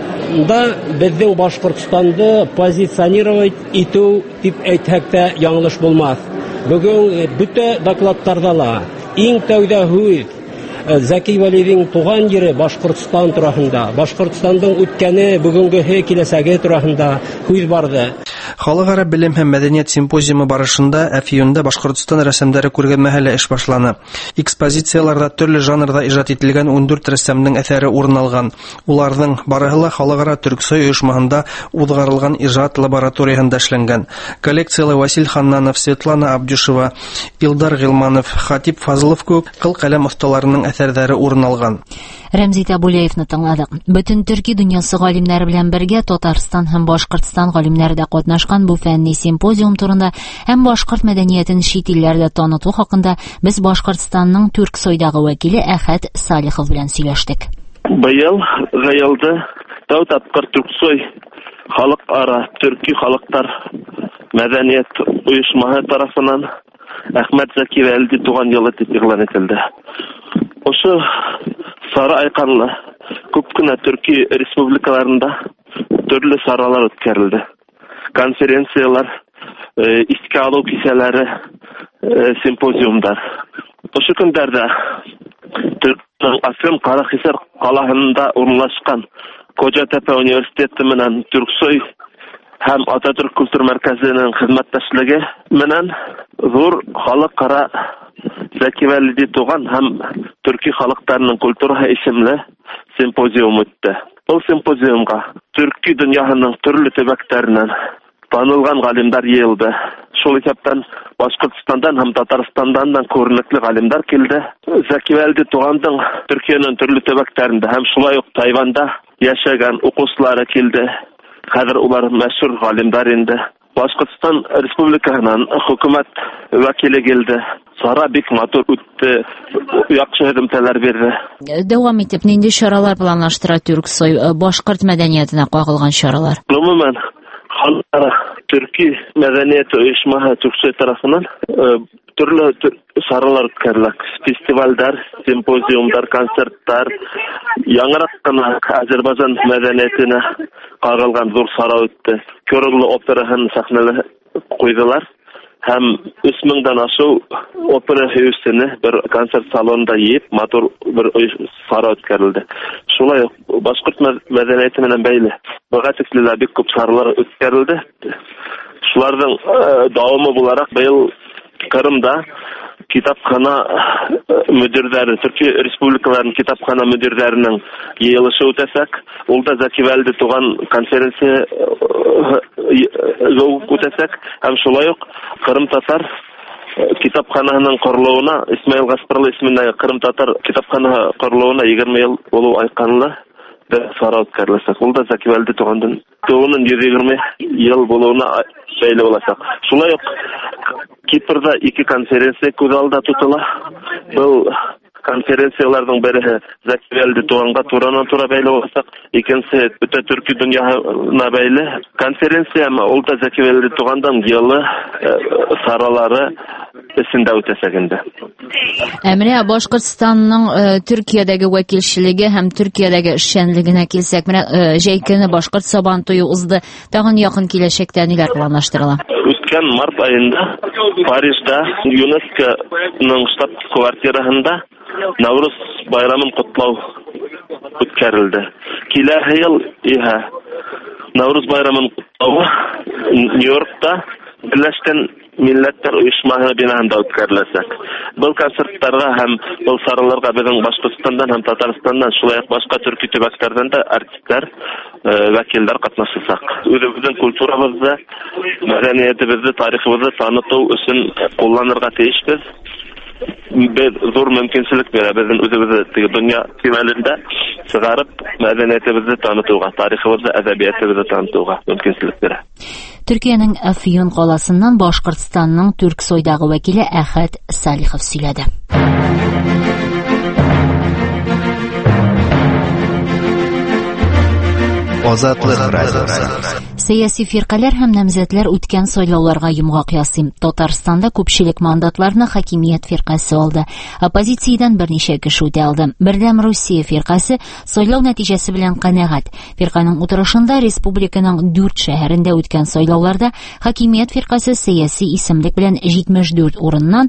Да безнең Башкортстанды позиционировать итү дип әйтсәк тә яңлыш булмас. Бүген бүтә докладларда ла иң тәүдә һүз Зәки Валидиның туган җире Башкортстан турында, Башкортстанның үткәне, бүгенгеһе, киләсәге турында һүз барды. Халыкара белем һәм мәдәният симпозиумы барышында Афионда Башкортстан рәсемнәре күргәзмәһе эшбашлана. Экспозицияларда төрле жанрда иҗат ителгән 14 рәссамның әсәре урын алган. Уларның барыһы ла Халыкара Төрксой оешмасында узгарылган иҗат лабораториясында эшләнгән. Коллекциялы Васил Ханнанов, Светлана Абдюшева, Илдар Гилманов, Хатип Фазылов күп кыл каләм осталарының әсәрләре урын алган. Рәмзит Абулеевны тыңладык. Бөтен төрки дөньясы галимнәре белән бергә Татарстан һәм Башкортстан галимнәре дә катнашкан бу фәнни симпозиум турында һәм башкорт мәдәниятен чит илләрдә таныту хакында без Башкортстанның Түрксойдагы вәкиле Әхәт Салихов белән сөйләштек. Быел гыйлды тау тапкыр Түрксой халыкара төрки халыктар мәдәният оешмасы тарафынан Әхмәт Зәки Валиди туган елы дип игълан ителде. Ошы Сары Айканлы күп кенә төрки республикаларында төрле саралар үткәрелде. Конференциялар, искә алу кисәләре, симпозиумдар. Ошы көндәрдә Афьон Карахисар калаһында урынлашкан Коҗатәпә университеты менән Түрксой һәм Ататürk культур мәркәзенең хезмәттәшлеге менән зур халыкара Зәки Валиди туган һәм төрки халыкларының культураһы исемле симпозиум үтте. Бу симпозиумга төрки дөньясының төрле төбәкләреннән танылган галимнәр йыелды. Шул исәптән Башкортстандан һәм Татарстандан да күренекле галимнәр килде. Зәки Валиди тугандың Төркиянең төрле төбәкләрендә һәм шулай ук Тайванда яшәгән укучылары килде. Хәзер улар мәшһүр галимнәр инде. Башкортстан Республикасының хөкүмәт вәкиле килде. Сара бик матур үтте, яхшы хезмәтләр бирде. Дәвам итеп, нинди чаралар планлаштыра Түрксой башкорт мәдәниятенә кагылган чаралар? Гомумән, халыкара төрки мәдәният оешмасы Түрксой тарафыннан төрле саралар үткәрелә. Фестивальләр, симпозиумдар, концертлар, яңарак кына Азәрбайҗан мәдәниятенә кагылган зур сара үтте. Көрүле операһын сәхнәле куйдылар. Һәм 3000-дан ашу опера һөйсене бер концерт салонында йып, матур бер сара үткәрелде. Шулай башкорт мәдәнияте белән бәйле бәгатекләр бик күп саралар үткәрелде. Шуларның дәвамы буларак быел Кырымда китапхана мөдирләре, Төркия республикаларының китапхана мөдирләренең йыелышы үтәсәк, ул да Зәки Валиди туган конференция үтәсәк, һәм шулай ук Кырым татар китапхананың корылуына, Исмаил Гаспарлы исемендәге Кырым татар китапхана корылуына 20 ел булу айканлы сара үткәреләсәк. Ул да Зәки Валиди тугандан тууның 120 ел булуына бәйле булачак. Шулай ук Кипрда 2 конференция күз алдында тотыла. Был конференцияларның бере Закивелди туганга туранан-тура бәйле булсак, икенчесе бүтән төрки дөньяна бәйле. Конференция ул да Закивелди тугандан елы саралары эсендә үтәсәгендә. Менә Башкортстанның Төркиядәге вәкилчелеге һәм Төркиядәге эшчәнлегенә килсәк, менә җәй Башкорт сабан туе узды. Тагын якын киләчәктә ниләр планлаштырыла? Үткән март айында Парижда ЮНЕСКОның штаб-квартираһында Навруз байрамын котлау үткәрелде. Киләсе ел Навруз байрамын котлау Нью-Йоркта Birleşken Milletler Uyuşması binasında үткәреләчәк. Бұл концертларга һәм бұл сараларга безнең Башкортстандан һәм Татарстандан, шулай ук башка төрки төбәкләрдән дә артистлар, вәкилләр катнашачак. Үзебезнең культурабызны, мәдәниятебезне, тарихыбызны таныту өчен кулланырга тиешбез. Зур мөмкинчелек бирә безнең үзебезне дөнья кимәлендә чыгарып, мәдәниятебезне танытуга, тарихыбызны, әдәбиятыбызны танытуга мөмкинчелек бирә. Төркиянең Афьон каласыннан Башкортстанның Түрксойдагы вәкиле Әхәт Салихов сөйләде. Азатлык радиосы. Сәяси фиркалар һәм намзәтләр үткән сайлауларга йомгак ясый. Татарстанда күпчелек мандатларны хакимият фиркасы алды. Оппозициядән берничә кеше үтә алды. Бердәм Россия фиркасы сайлау нәтиҗәсе белән канәгать. Фирканың утырышында республиканың 4 шәһәрендә үткән сайлауларда хакимият фиркасы сәяси исемлек белән 74 урыннан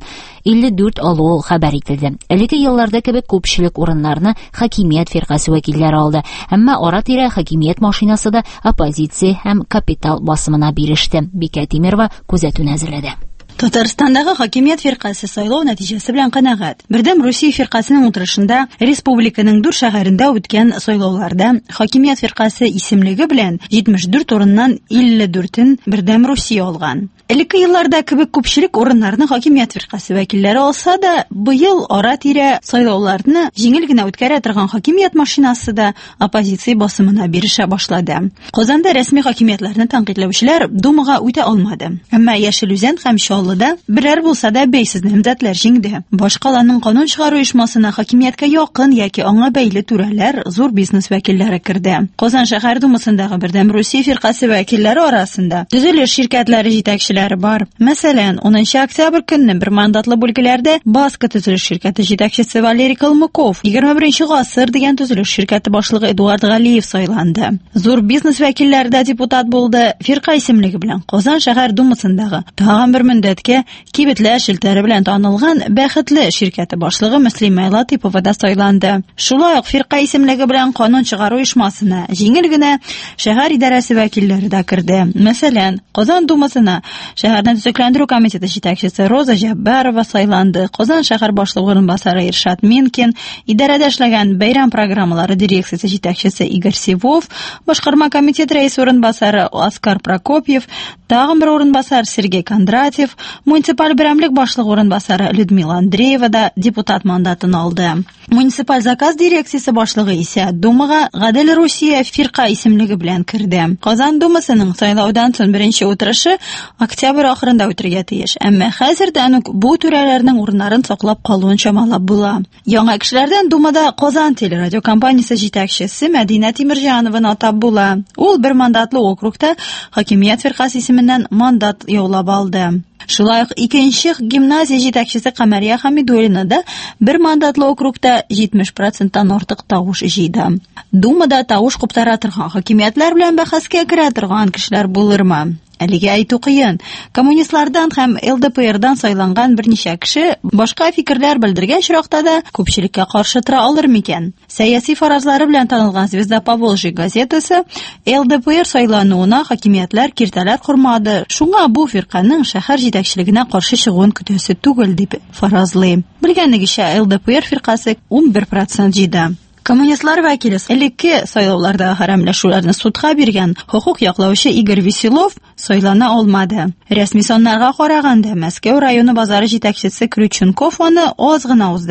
54 алуы хәбәр ителде. Әлеге елларда кебек күпчелек урыннарны хакимият фиркасы вәкилләре алды. Әмма ара-тирә хакимият машинасы да оппозиция һәм капитал басымына биреште. Бикә Тимерова күзәтүне әзерләде. Татарстандагы хакимият фиркасы сайлау нәтиҗәсе белән канәгать. Бердәм Россия фиркасының утырышында республиканың 4 шәһәрендә үткән сайлауларда хакимият фиркасы исемлеге белән 74 урыннан 54-ен Бердәм Россия алган. Элекке елларда кебек күпчелек урыннарны хакимият фиркасы вәкилләре алса да, быел ара-тирә сайлауларны җиңел генә үткәрә торган хакимият машинасы да оппозиция басымына бирешә башлады. Казанда рәсми хакимиятларны тәнкыйтьләүчеләр Думага үтә алмады. Әмма Яшел Үзән һәм Чаллыда берәр булса да бәйсез намзәтләр җиңде. Башкаланың канун чыгару оешмасына хакимияткә якын яки аңа бәйле түрәләр, зур бизнес вәкилләре керде. Казан шәһәр думасындагы Бердәм Россия фиркасы вәкилләре арасында төзелеш ширкәтләре җитәкчеләре бар. Мәсәлән, 10 октябрь көнне бер мандатлы бүлгеләрдә Баска төзелеш ширкәте җитәкчесе Валерий Калмыков, 21 гасыр дигән төзелеш ширкәте башлыгы Эдуард Галиев сайланды. Зур бизнес вәкилләре дә депутат булды. Фирка исемлеге белән Казан шәһәр думасындагы тагын бер мөндәткә кибетләр шелтәре белән танылган Бәхетле ширкәте башлыгы Мөслимә Латипова да сайланды. Шулай ук фирка исемлеге белән канун чыгару оешмасына җиңел генә шәһәр идарәсе вәкилләре дә керде. Мәсәлән, Казан думасына шәһәрне төзекләндерү комитеты җитәкчесе Роза Җаббарова сайланды. Казан шәһәр башлыгы урынбасары Иршат Минкин, идарәдә эшләгән бәйрәм программалары дирекциясе җитәкчесе Игорь Сивов, башкарма комитет рәисе урынбасары Оскар Прокопьев, тагын бер урынбасар Сергей Кондратьев, муниципаль берәмлек башлыгы урынбасары Людмила Андреева да депутат мандатын алды. Муниципаль заказ дирекциясе башлыгы исә Думага Гадел Россия фирка исемлеге белән керде. Казан думасының сайлаудан соң беренче утырышы октябрь ахырында үтәргә тиеш. Әмма хәзердән үк бу түрәләрнең урыннарын саклап калуын чамалап була. Яңа кешеләрдән Думада Казан телерадиокомпаниясе җитәкчесе Мәдинә Тимирҗанованы атап була. Ул бер мандатлы округта хакимият фиркасы исеменнән мандат яулап алды. Шулай ук икенче гимназия җитәкчесе Камәрия Хамидуллина да бер мандатлы округта 70%-тан артык тавыш җыйды. Думада тавыш куптара торган хакимиятләр белән бәхәскә керә торган кешеләр булырмы? Әлегә әйтү кыен. Коммунистлардан һәм ЛДПРдан сайланган берничә кеше башка фикерләр белдергән чиракта да күпчелеккә каршы тора алыр микән? Сәяси фаразлары белән танылган Звезда Поволжья газетасы ЛДПР сайлануына хакимиятләр киртәләр курмады. Шуңа бу фирканың шәһәр җитәкчелегенә каршы чыгуын көтәсе түгел дип фаразлый. Белгәнегезчә, ЛДПР фиркасы 11% җыйды. Коммунистлар вәкиле элекке сайлауларда хәрәмләшүләрне судка биргән хукук яклаучы Игорь Веселов сайлана алмады. Рәсми саннарга караганда Мәскәү районы базары җитәкчесе Крюченков аны аз гына узды.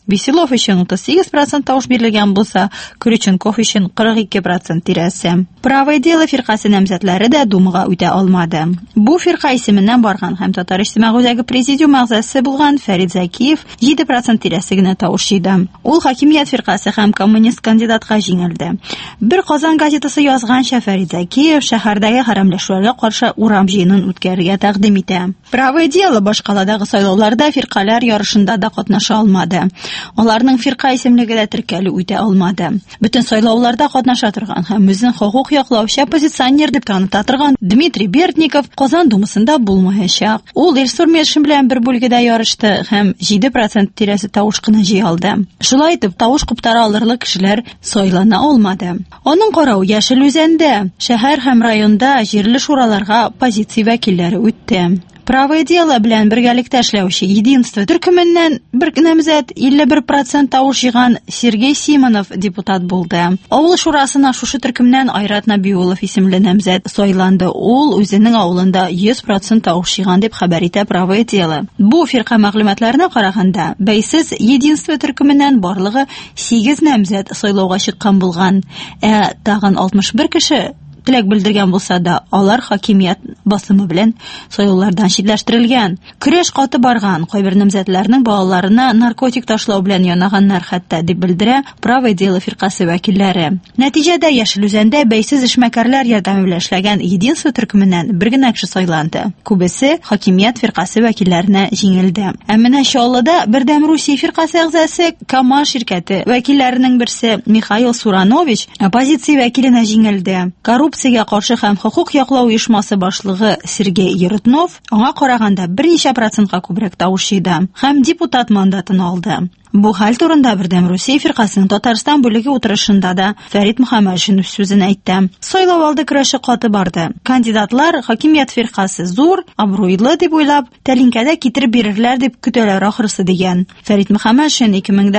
Веселов өчен 38% тавыш бирелгән булса, Крюченков өчен 42% тирәсе. Правое дело фиркасы намзәтләре дә Думага үтә алмады. Бу фирка исеменнән барган һәм Татар иҗтимагыйлеге президиум әгъзасы булган Фәрит Закиев 7% тирәсе генә тавыш җыйды. Ул хакимият фиркасы һәм коммунист кандидатка җиңелде. Бер Казан газетасы язганча, Фәрит Закиев шәһәрдәге хәрәмләшүләргә каршы урам җыенын үткәрергә тәкъдим итә. Правое дело башкаладагы сайлауларда фиркалар ярышында да катнаша алмады. Аларның фирка исемлеге дә теркәлү үтә алмады. Бөтен сайлауларда катнаша торган һәм үзен хукук яклаучы оппозиционер дип таныта торган Дмитрий Бертников Казан думасында булмаячак. Ул Эльсур Мешин белән бер бүлгедә ярышты һәм 7% тирәсе тавыш кына җыя алды. Шулай итеп, тавыш куптары алырлык кешеләр сайлана алмады. Аның карау Яшел Үзәндә, шәһәр һәм районда җирле шураларга позиция вәкилләре үтте. Правое дело белән бергәлектә эшләүче Единство төркеменнән бер намзәт 51% тавыш җыйган Сергей Симонов депутат булды. Авыл шурасына шушы төркемнән Айрат Набиуллов исемле намзәт сайланды. Ул үзенең авылында 100% тавыш җыйган дип хәбәр итә Правое дело. Бу фирка мәгълүматларына караганда, бәйсез Единство төркеменнән барлыгы 8 намзәт сайлауга чыккан булган. Тагын 61 кеше теләк белдергән булса да, алар хакимият басымы белән сайлаулардан читләштерелгән. Көрәш каты барган, кайбер намзәтләрнең балаларына наркотик ташлау белән янаганнар хәтта, дип белдерә Правое дело фиркасы вәкилләре. Нәтиҗәдә Яшел Үзәндә бәйсез эшмәкәрләр ярдәме белән эшләгән Единство төркеменнән бер генә кеше сайланды. Күбесе хакимият фиркасы вәкилләренә җиңелде. Әмма Чаллыда Бердәм Русия фиркасы әгъзасы КАМА ширкәте вәкилләренең берсе Михаил Суранович оппозиция вәкиленә җиңелде. Коррупциягә каршы һәм хукук яклау оешмасы башлыгы Сергей Ерутнов аңа караганда берничә процентка күбрәк тавыш җыйды һәм депутат мандатын алды. Бу хәл турында Бердәм Русия фиркасының Татарстан бүлеге утырышында да Фәрит Мөхәммәтшин сүзен әйтте. Сайлау алды көрәше каты барды. Кандидатлар хакимият фиркасы зур, абруйлы дип уйлап, тәлинкәдә китереп бирерләр дип көтәләр ахырсы дигән. Фәрит Мөхәммәтшин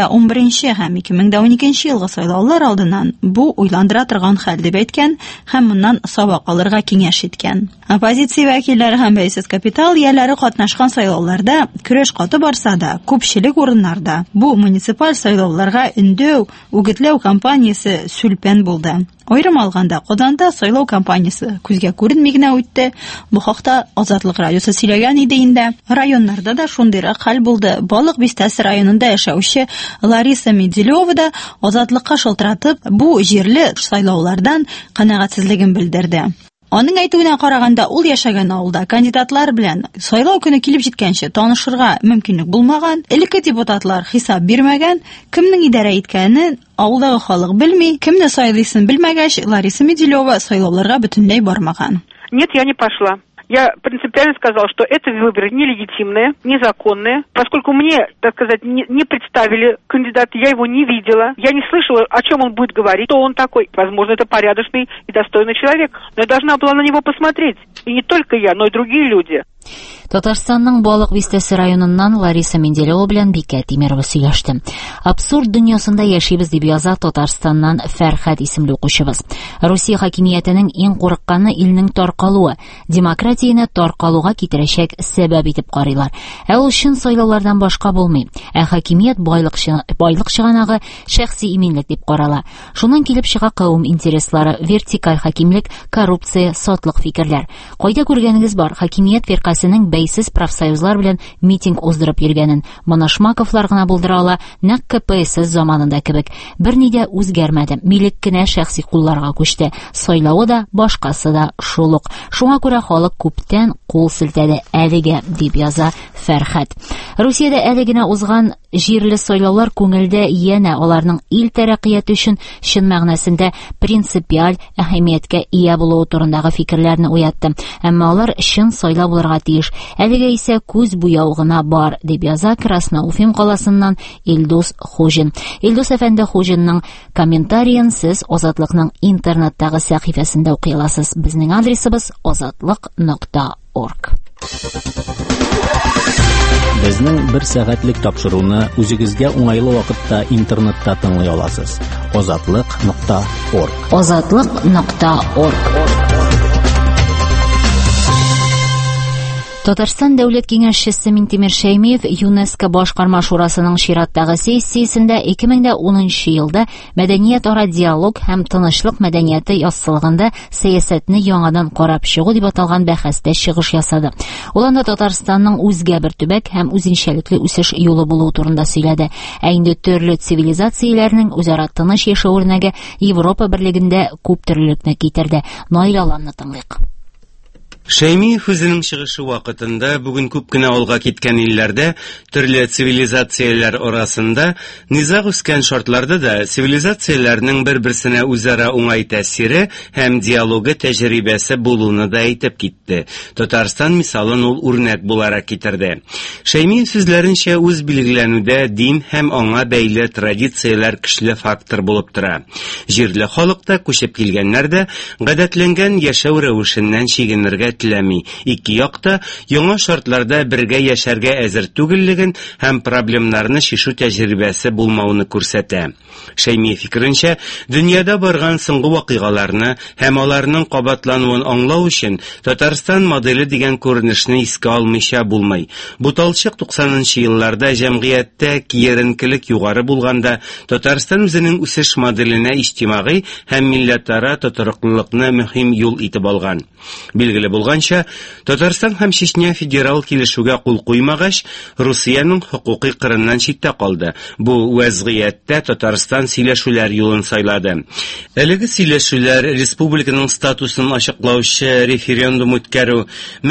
2011 һәм 2012 елгы сайлаулар алдыннан бу уйландыра торган хәл дип әйткән һәм моннан сабак алырга киңәш иткән. Оппозиция вәкилләре һәм бәйсез капитал ияләре катнашкан сайлауларда көрәш каты барса да, күпчелек урыннарда бу муниципаль сайлауларга өндәү, үгетләү кампаниясе сүлпән булды. Аерым алганда, Казанда сайлау кампаниясе күзгә күренми генә үтте. Бу хакта Азатлык радиосы сөйләгән иде инде. Районнарда да шундыйрак хәл булды. Балык Бистәсе районында яшәүче Лариса Медилева да Азатлыкка шылтыратып, бу җирле сайлаулардан канәгатьсезлеген белдерде. Аның әйтүенә караганда, ул яшәгән авылда кандидатлар белән сайлау көне килеп җиткәнче танышырга мөмкинлек булмаган, элекке депутатлар хисап бирмәгән, кемнең идарә иткәнен авылдагы халык белми, кемне сайлыйсын белмәгәч, Лариса Медилева сайлауларга бөтенләй бармаган. Нет, я не пошла. Я принципиально сказала, что это выборы нелегитимные, незаконные, поскольку мне, так сказать, не представили кандидата, я его не видела, я не слышала, о чем он будет говорить, кто он такой. Возможно, это порядочный и достойный человек, но я должна была на него посмотреть. И не только я, но и другие люди. Татарстанның Балык Бистәсе районыннан Лариса Менделева белән Бикә Тимерова сөйләште. Абсурд дөньясында яшибез дип яза Татарстаннан Фәрхәт исемле укучыбыз. Русия хакимиятенең иң курыкканы илнең таркалуы, демократияне таркалуга китерәчәк сәбәп итеп карыйлар. Ул чын сайлаулардан башка булмый. Хакимият байлык чыганагы шәхси иминлек дип карала. Шуннан килеп чыга кавым интереслары, вертикаль хакимлек, коррупция, сотлык фикерләр. Кайда күргәнегез бар, хакимият фиркасының бәйсез профсоюзлар белән митинг уздырып йөргәнен Монашмаковлар гына булдыра ала, нәкъ КПСС заманында кебек. Берни дә үзгәрмәде. Милек кенә шәхси кулларга күчте. Сайлавы да, башкасы да шул ук. Шуңа күрә халык күптән кул селтәде әлегә, дип яза Фәрхәт. Русиядә әле генә узган җирле сайлаулар күңелдә янә аларның ил тәрәккыяте өчен чын мәгънәсендә принципиаль әһәмияткә ия булуы турындагы фикерләрне уятты. Әмма алар чын сайлау булырга тиеш. Әлегә исә күз буяу гына бар, дип яза Красноуфим каласыннан Илдус Хуҗин. Илдус әфәнде Хуҗинның комментарийын сез Азатлыкның интернеттагы сәхифәсендә укый аласыз. Безнең адресыбыз azatlyk.org. Безнең бер сәгатьлек тапшыруны үзегезгә уңайлы вакытта интернетта тыңлый аласыз. azatlyk.org. azatlyk.org. Татарстан дәүләт киңәшчесе Минтимер Шәймиев ЮНЕСКО башкарма шурасының чираттагы сессиясендә 2010 елда мәдәният-ара диалог һәм тынычлык мәдәнияте яссылыгында сәясәтне яңадан карап чыгу дип аталган бәхәстә чыгыш ясады. Ул анда Татарстанның үзгә бер төбәк һәм үзенчәлекле үсеш юлы булуы турында сөйләде. Ә инде төрле цивилизацияләрнең үзара тыныч яшәү үрнәге Европа берлегендә күп төрлелекне китерде. Наил Аламны тыңлыйк. Шәймиев үзенең чыгышы вакытында бүген күп кенә алга киткән илләрдә төрле цивилизацияләр арасында низаг үскән шартларда да цивилизацияләрнең бер-берсенә үзара уңай тәэсире һәм диалогы тәҗрибәсе булуны да әйтеп китте. Татарстан мисалын ул үрнәк буларак китерде. Шәймиев сүзләренчә үз билгеләнүдә дин һәм аңа бәйле традицияләр көчле фактор булып тора. Җирле халыкта күчеп килгәннәр дә гадәтләнгән яшәү рәвешеннән чигенергә теләми. Ике якта яңа шартларда бергә яшәргә әзер түгеллеген һәм проблемнарны шишу тәҗрибәсе булмауны күрсәтә. Шәймиев фикеренчә, дөньяда барган соңгы вакыйгаларны һәм аларның кабатлануын аңлау өчен Татарстан моделе дигән күренешне искә алмыйча булмый. Буталчык 90нчы елларда җәмгыятьтә киеренкелек югары булганда, Татарстан үзенең үсеш моделенә иҗтимагый һәм милләтара тотрыклылыкны мөһим юл итеп алган. Билгеле булганча, Татарстан һәм Чечня федераль килешүгә кул куймагач, Русиянең хокукый кырыннан читтә калды. Бу вазгыятьтә Татарстан сөйләшүләр юлын сайлады. Әлеге сөйләшүләр республиканың статусын ачыклаучы референдум үткәрү,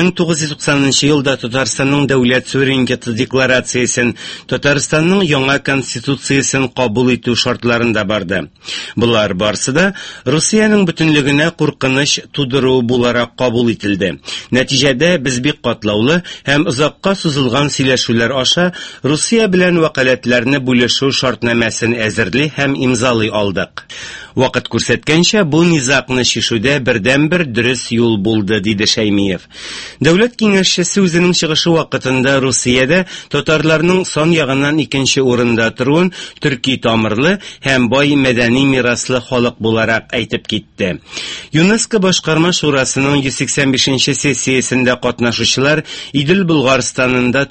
1990 елда Татарстанның дәүләт суверенитеты декларациясен, Татарстанның яңа конституциясен кабул итү шартларында барды. Булар барсы да Русиянең бөтенлегенә куркыныч тудыру буларак кабул ителде. Нәтиҗәдә без бик катлаулы һәм озакка сузылган сөйләшүләр аша Русия белән вәкаләтләрне бүлешү шартнамәсен әзерли һәм имзалый алдык. Вакыт күрсәткәнчә, бу низакны шишүдә бердән-бер дөрес юл булды, диде Шәймиев. Дәүләт киңәшчесе үзенең чыгышы вакытында Русиядә татарларның сан ягыннан икенче урында торуын төрки тамырлы һәм бай мәдәни мираслы халык буларак әйтеп китте. ЮНЕСКО башкарма шурасының 185-нче сессиясендә катнашучылар Идел Булгарстанында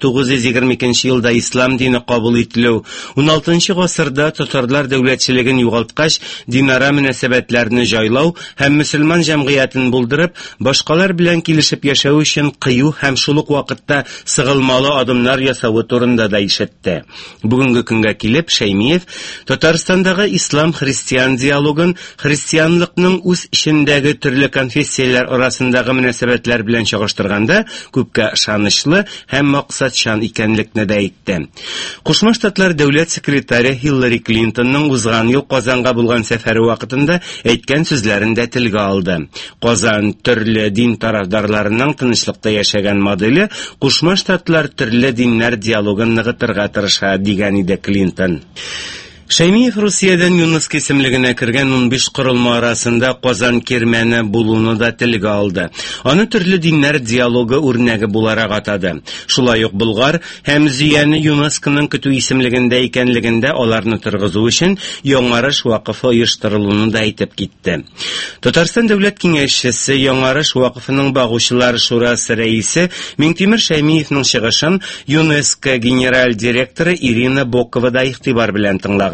922 елда ислам дине кабул ителү, 16 гасырда татарлар дәүләтчелеген югалткач динара мөнәсәбәтләрне җайлау һәм мөселман җәмгыятен булдырып, башкалар белән килешеп яшәү өчен кыю һәм шул ук вакытта сыгылмалы адымнар ясавы турында да ишетте. Бүгенге көнгә килеп, Шәймиев Татарстандагы ислам-христиан диалогын христианлыкның үз ичендәге төрле конфессияләр арасындагы мөнәсәбәтләр белән чагыштырганда күпкә ышанычлы һәм максатчан икәнлекне дә әйтте. Кушма Штатлар дәүләт секретаре Хиллари Клинтонның узган ел Казанга булган сәфәре вакытында әйткән сүзләрен дә телгә алды. Казан төрле дин тарафдарларының тынычлыкта яшәгән моделе Кушма Штатлар төрле диннәр диалогын ныгытырга тырыша, дигән иде Клинтон. Шәймиев Русиядән ЮНЕСКО исемлегенә кергән 15 корылма арасында Казан кирмәне булуны да телгә алды. Аны төрле диннәр диалогы үрнәге буларак атады. Шулай ук Болгар һәм Зияне ЮНЕСКОның көтү исемлегендә икәнлегендә аларны торгызу өчен Яңарыш вакыфы оештырылуны да әйтеп китте. Татарстан дәүләт киңәшчесе Яңарыш вакыфының багучылар шурасы рәисе Минтимер Шәймиевның чыгышын ЮНЕСКО генераль директоры Ирина Бокова да игътибар белән тыңлаган.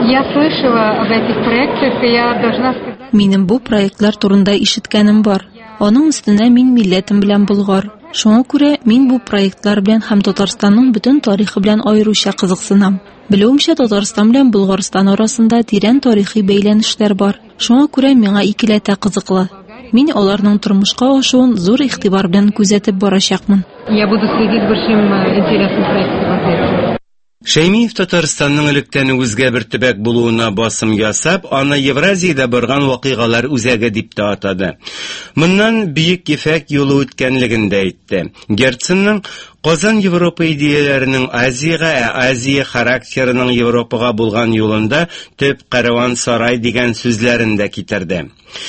Минем бу проектлар турында ишеткәнем бар. Аның өстенә мин милләтем белән Болгар. Шуңа күрә мин бу проектлар белән һәм Татарстанның бөтен тарихы белән аеруча кызыксынам. Белүемчә, Татарстан белән Булгарстан арасында тирән тарихи бәйләнешләр бар. Шуңа күрә миңа икеләтә кызыклы. Мин аларның тормышка ашуын зур игътибар белән күзәтеп барачакмын. Шәймиев Татарстанның электән үзгә бер төбәк булуына басым ясап, аны Евразиядә барган вакыйгалар үзәге дип тә атады. Моннан бөек ефәк юлы үткәнлеген дә әйтте. Герценның Казан Европа идеяләренең Азиягә, Азия характерының Европага булган юлында төп караван сарай дигән сүзләрен дә китерде.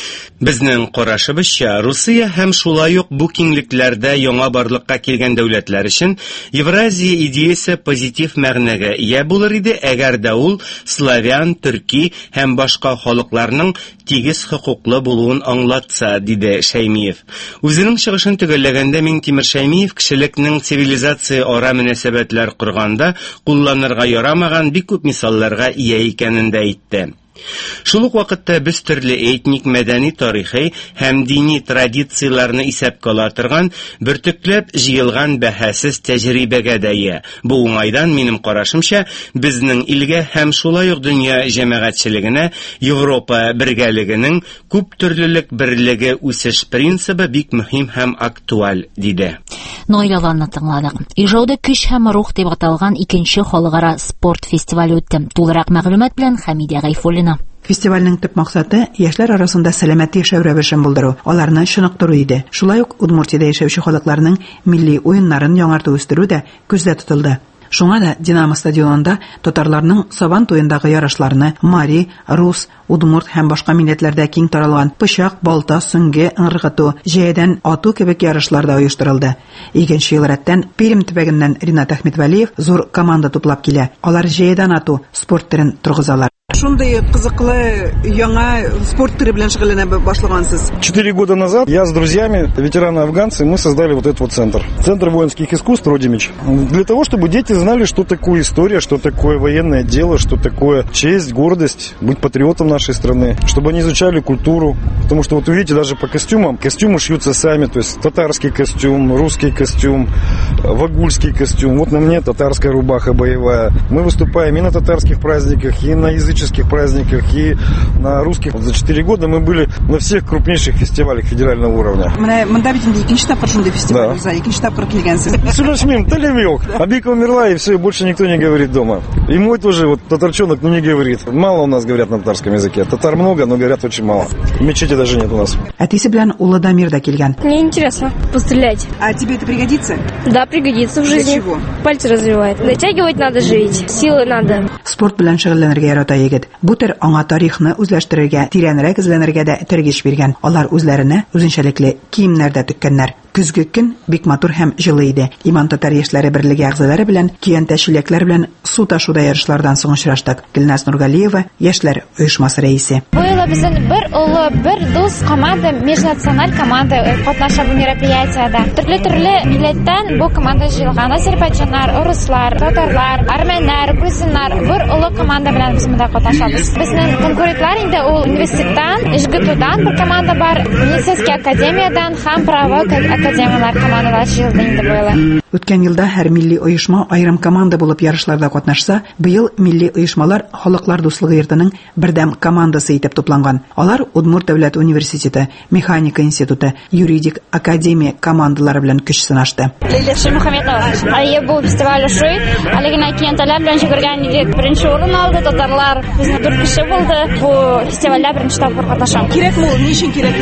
Безнең карашыбызча, Русия һәм шулай ук бу киңлекләрдә яңа барлыкка килгән дәүләтләр өчен Евразия идеясе позитив мәгънәгә ия булыр иде, әгәр дә ул славян, төрки һәм башка халыкларның тигез хокуклы булуын аңлатса, диде Шәймиев. Үзенең чыгышын төгәлләгәндә Миңтимер Шәймиев кешелекнең цивилизация ара мөнәсәбәтләр курганда кулланырга ярамаган бик күп мисалларга ия икәнен дә әйтте. Шул ук вакытта без төрле этник, мәдәни, тарихи һәм дини традицияләрне исәпкә ала торган бертөкләп җыелган бәһәсез тәҗрибәгә дә ия. Бу уңайдан минем карашымча безнең илгә һәм шулай ук дөнья җәмәгатьчелегенә Европа бергәлегенең күп төрлелек берлеге үсеш принцибы бик мөһим һәм актуаль, диде. Нойлаларны тыңладык. Ижауда көч һәм рух дип аталган 2нче халыкара спорт фестивале үтте. Тулырак мәгълүмат белән Хәмидә Гайфуллина. Фестивальнең төп максаты яшьләр арасында сәламәт яшәү рәвешен булдыру, аларны чыныктыру иде. Шулай ук Удмуртиядә яшәүче халыкларның милли уеннарын яңарту үстерү дә күздә тотылды. Шуңа да Динамо стадионында татарларның Сабан туендагы ярышларны Мари, Рус, Удмурт һәм башка милләтләрдә киң таралган пычак, балта, сөңге, ыңгыргыту, җәядән ату кебек ярышлар да оештырылды. 2нче ел рәттән Пермь төбәгеннән Ринат Әхмәтвәлиев зур команда туплап килә. Алар җәядән ату спорт төрен тургызалар. Шундый кызыклы яңа спорт төре белән шөгыльләнә башлагансыз. 4 года назад я с друзьями, ветераны-афганцы, мы создали вот этот вот центр. Центр воинских искусств «Родимич». Для того, чтобы дети знали, что такое история, что такое военное дело, что такое честь, гордость, быть патриотом нашей страны. Чтобы они изучали культуру. Потому что вот увидите, даже по костюмам, костюмы шьются сами. То есть татарский костюм, русский костюм, вагульский костюм. Вот на мне татарская рубаха боевая. Мы выступаем и на татарских праздниках, и на языческих праздниках, и на русских. Вот за 4 года мы были на всех крупнейших фестивалях федерального уровня. Монда бит инде 2нче тапкыр шундый фестиваль уза, 2нче тапкыр килгәнсез. Сулешмин, Талевёк. Абика умерла, и все, больше никто не говорит дома. И мой тоже вот татарчонок, не говорит. Мало у нас говорят на татарском языке. Татар много, но говорят очень мало. Мечети даже нет у нас. Әтисе белән улы Дамир да килгән. Мне интересно пострелять. А тебе это пригодится? Да, пригодится в жизни. Для чего? Пальцы развивает. Натягивать надо жить. Силы надо. Спорт белән шөгыльләнергә ярата егет. Бу төр аңа тарихны үзләштерергә, тирәнрәк эзләнергә дә тергеш биргән. Алар үзләренә үзенчәлекле киемнәрдә теккәннәр. Көзге көн бик матур һәм җылы иде. Иман татар яшьләре берлеге әгъзалары белән киен тәшиләкләр белән су ташуда ярышлардан соң очраштык. Гөлназ Нургалиева, яшьләр оешмасы рәисе. Бу елда безнең бер улы, бер дус команда, межнациональ команда катнаша бу мероприятиедә. Төрле милләттән бу команда җыелган. Азәрбайҗаннар, руслар, татарлар, армяннар, грузиннар бер улы команда белән без монда катнашабыз. Безнең конкурентлар инде ул университеттан, ИЖГТУдан бер команда бар, медицинский академиядан һәм право академиялар командалар җыелды инде бу елда. Үткән елда һәр милли оешма аерым команда булып ярышларда катнашса, быел милли оешмалар халыклар дуслыгы йортының бердәм командасы итеп тупланган. Алар Удмурт дәүләт университеты, механика институты, юридик академия командалары белән көч сынашты. Лилия Мөхәммәтова, айы бу фестиваль шуй, әлегенә киентәләр белән җигергән идек. Беренче урын алды татарлар. Безнең 4 кеше булды. Бу фестивальдә беренче тапкыр катнашам. Кирәкме ул? Ни өчен кирәк?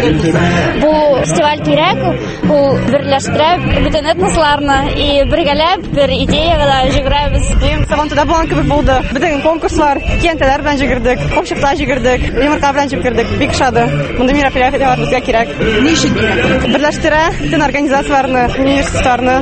Бу фестиваль кирәк. Бу берләштерә бөтен этносларны и бергәләп бер идеяга да җигерәбез. Сабантуйда булган кебек булды. Бөтен конкурслар, киентәләр белән җигердек, копчыкта җигердек, йомырка белән җигердек. Бик шады. Монда мероприятиеләр безгә кирәк. Ни өчен кирәк? Берләштерә бөтен организацияларны, университетларны.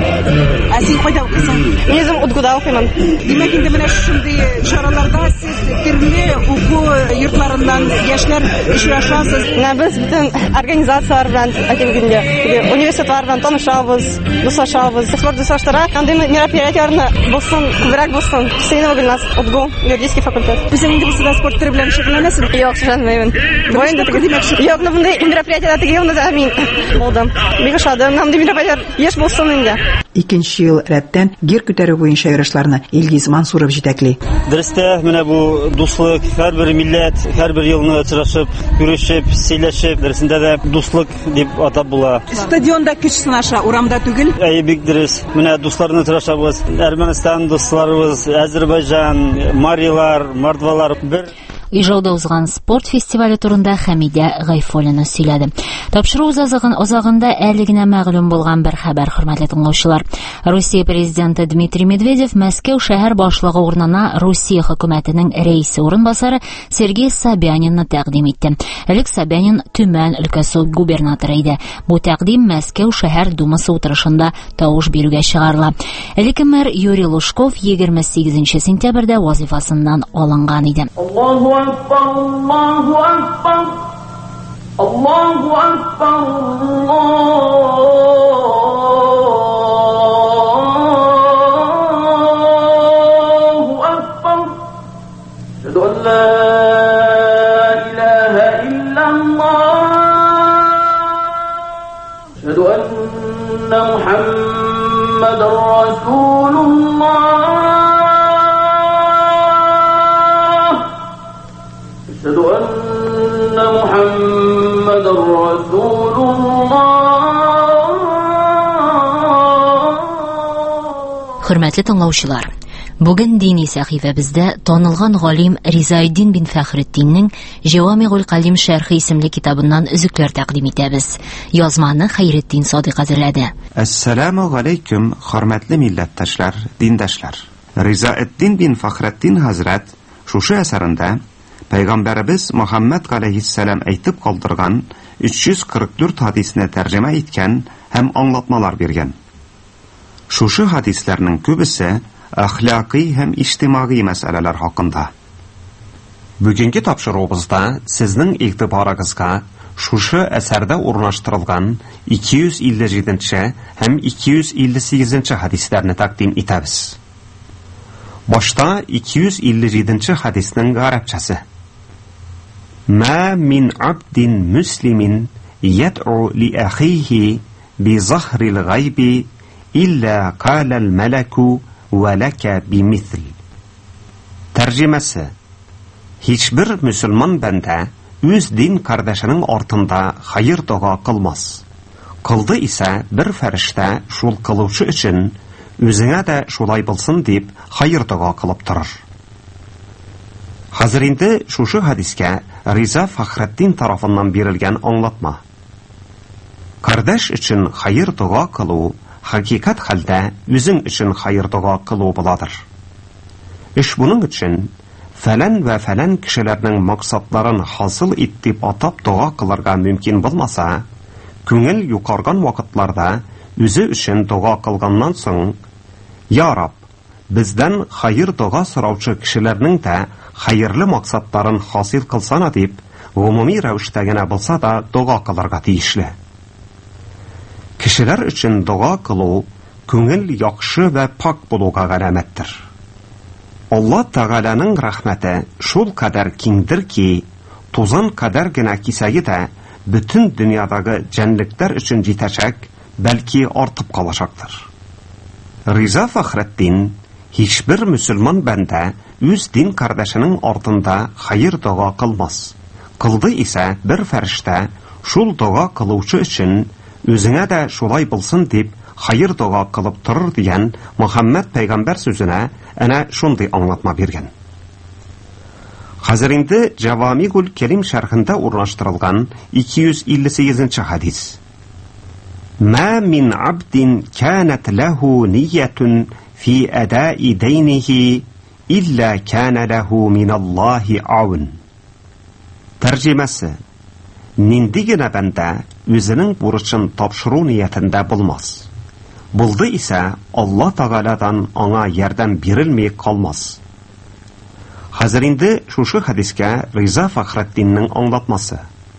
Ә син кайда укыйсың? Мин үзем Удгуда укыймын. Димәк инде менә шундый чараларда сез төрле уку йортларыннан яшьләр очрашасыз. Без бөтен организациялар белән әйтелгәндә, университетлар белән танышабыз, дуслашабыз. Спорт дуслаштыра. Андый мероприятиеләрне булсын, күбрәк булсын. Сыйны Гөлназ, Удгу, юридический факультет. Үзең инде бу спорт төре белән шөгыльләнәсең? Юк, шөгыльләнмәймен. Военда юк, мондай мероприятиеләрдә теге елда мин булдым. Бик шады. Андый мероприятиеләр еш булсын инде. 2нче ел рәттән гер күтәрү буенча ярышларны Илгиз Мансуров җитәкли. Дөрестә, менә бу дуслык, һәрбер милләт, һәрбер елны очрашып, күрешеп, сөйләшеп, дөресендә дә дуслык дип атап була. Стадионда көч сынаша, урамда түгел. Бик дөрес. Менә дусларны очрашабыз. Әрмәнстан дусларыбыз, Азәрбайҗан, Марилар, Мордвалар бер Ижауда узган спорт фестивале турында Хәмидә Гайфуллина сөйләде. Тапшыру азагында әле генә мәгълүм булган бер хәбәр, хөрмәтле тыңлаучылар. Русия президенты Дмитрий Медведев Мәскәү шәһәр башлыгы урынына Русия хөкүмәтенең рәисе урынбасары Сергей Собянинны тәкъдим итте. Элек Собянин Төмән өлкәсе губернаторы иде. Бу тәкъдим Мәскәү шәһәр думасы утырышында тавыш бирүгә чыгарыла. Элекке мэр Юрий Лужков 28 сентябрьдә вазифасыннан алынган иде. Аллаху акбар, Аллаху акбар. Аллаху акбар, Аллаху акбар. Ашһаду ан ла илаха иллаллах. Ашһаду анна Мухаммадар расулуллах. أشهد أن محمد رسول الله. Хөрмәтле тыңлаучылар, бүген дини сәхифәбездә танылган галим Ризаэддин бин Фәхретдиннең Җавамигуль Калим шәрхи исемле китабыннан өзекләр тәкъдим итәбез. Язманы Хәйретдин Садыйк әзерләде. Ассаламу алейкум, хөрмәтле милләттәшләр, диндәшләр. Ризаэддин бин Фәхретдин хәзрәт шушы әсәрендә Пәйгамбәрбез Мөхәммәд алейһиссалам әйтеп калдырган 344 хадисне тәрҗемә иткән һәм аңлатмалар биргән. Шушы хадисләрнең күбесе әхлакый һәм иҗтимагый мәсьәләләр хакында. Бүгенге тапшыруыбызда сезнең игътибарыгызга шушы әсәрдә урнаштырылган 257 һәм 258 хадисләрне тәкъдим итәбез. Башта 257 хадисның гарәпчәсе. ما من عبد مسلم يدعو لأخيه بظهر الغيب إلا قال الملك ولك بمثل. Тәрҗемәсе. Һичбер мөселман бәндә үз дин кардәшенең артында хәер дуа кылмас. Кылды исә бер фәрештә шул кылучы өчен үзеңә дә шулай булсын дип хәер дуа кылып торыр. Хәзер инде шушы хадискә Риза Фәхретдин тарафыннан бирелгән аңлатма. Кардәш өчен хәер дуа кылу хакыйкать хәлдә үзең өчен хәер дуа кылу буладыр. Эш буның өчен фәлән вә фәлән кешеләрнең максатларын хасыл ит дип атап дуа кылырга мөмкин булмаса, күңел юкарган вакытларда үзе өчен дуа кылганнан соң, Я Раб, бездән хәер дуа сораучы кешеләрнең дә хәерле максатларын хасил кылсана дип, гомуми рәвештә генә булса да дуа кылырга тиешле. Кешеләр өчен дуа кылу күңел яхшы вә пак булуга галәмәттер. Алла Тәгаләнең рәхмәте шул кадәр киңдер ки, тузан кадәр генә кисәге дә бөтен дөньядагы җәнлектәр өчен җитәчәк, бәлки артып калачактыр. Риза Фәхретдин һичбер мөселман бәндә үз дин кардәшенең артында хәер дуа кылмас. Кылды исә бер фәрештә шул дуа кылучы өчен үзеңә дә шулай булсын дип хәер дуа кылып торыр дигән Мөхәммәд пәйгамбәр сүзенә әнә шундый аңлатма биргән. Хәзер инде Җавамигуль Калим шәрхендә урнаштырылган 258 хадис. ما من عبد كانت له نية في أداء دينه إلا كان له من الله عون. Тәрҗемәсе. Нинди генә бәндә үзенең бурычын тапшыру ниятендә булмас. Булды исә Алла Тәгаләдән аңа ярдәм бирелми калмас. Хәзер инде шушы хадискә Риза Фәхретдиннең аңлатмасы.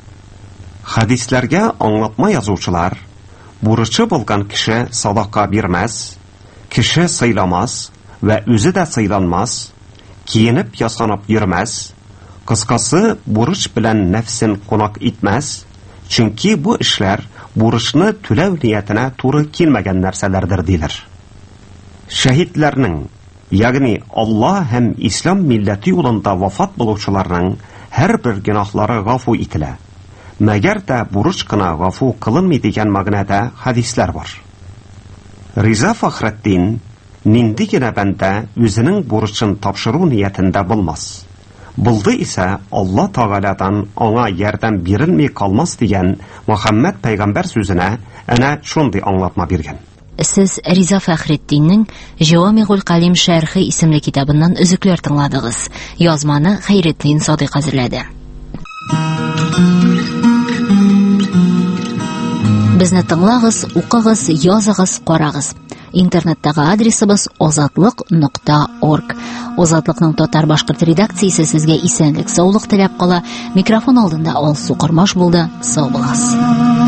Хадисләргә аңлатма язучылар бурычы булган кеше садака бирмәс, кеше сыйламас вә үзе дә сыйланмас, киенеп ясанып йөрмәс, кыскасы бурыч белән нәфсен кунак итмәс, чөнки бу эшләр бурычны түләү ниятенә туры килмәгән нәрсәләрдер диләр. Шәһидләрнең, ягъни Алла һәм Ислам милләте юлында вафат булучыларның һәрбер гөнаһлары гафу ителә. Мәгәр дә бурыч кына гафу кылынмый дигән мәгънәдә хадисләр бар. Риза Фәхретдин нинди генә бәндә үзенең бурычын тапшыру ниятендә булмас. Булды исә Алла Тәгаләдән аңа ярдәм бирелми калмас дигән Мөхәммәд пәйгамбәр сүзенә әнә шундый аңлатма биргән. Сез Риза Фәхретдиннең Җавамигул Калим шәрхи исемле китабыннан өзекләр тыңладыгыз. Язманы Хәйретдин Садыйк әзерләде. Безне тыңлагыз, укыгыз, языгыз, карагыз. Интернеттагы адресыбыз озатлык.орг. Озатлыкның татар-башкорт редакциясе сезгә исәнлек, саулык теләп кала. Микрофон алдында Алсу Кормаш булды. Сау булыгыз.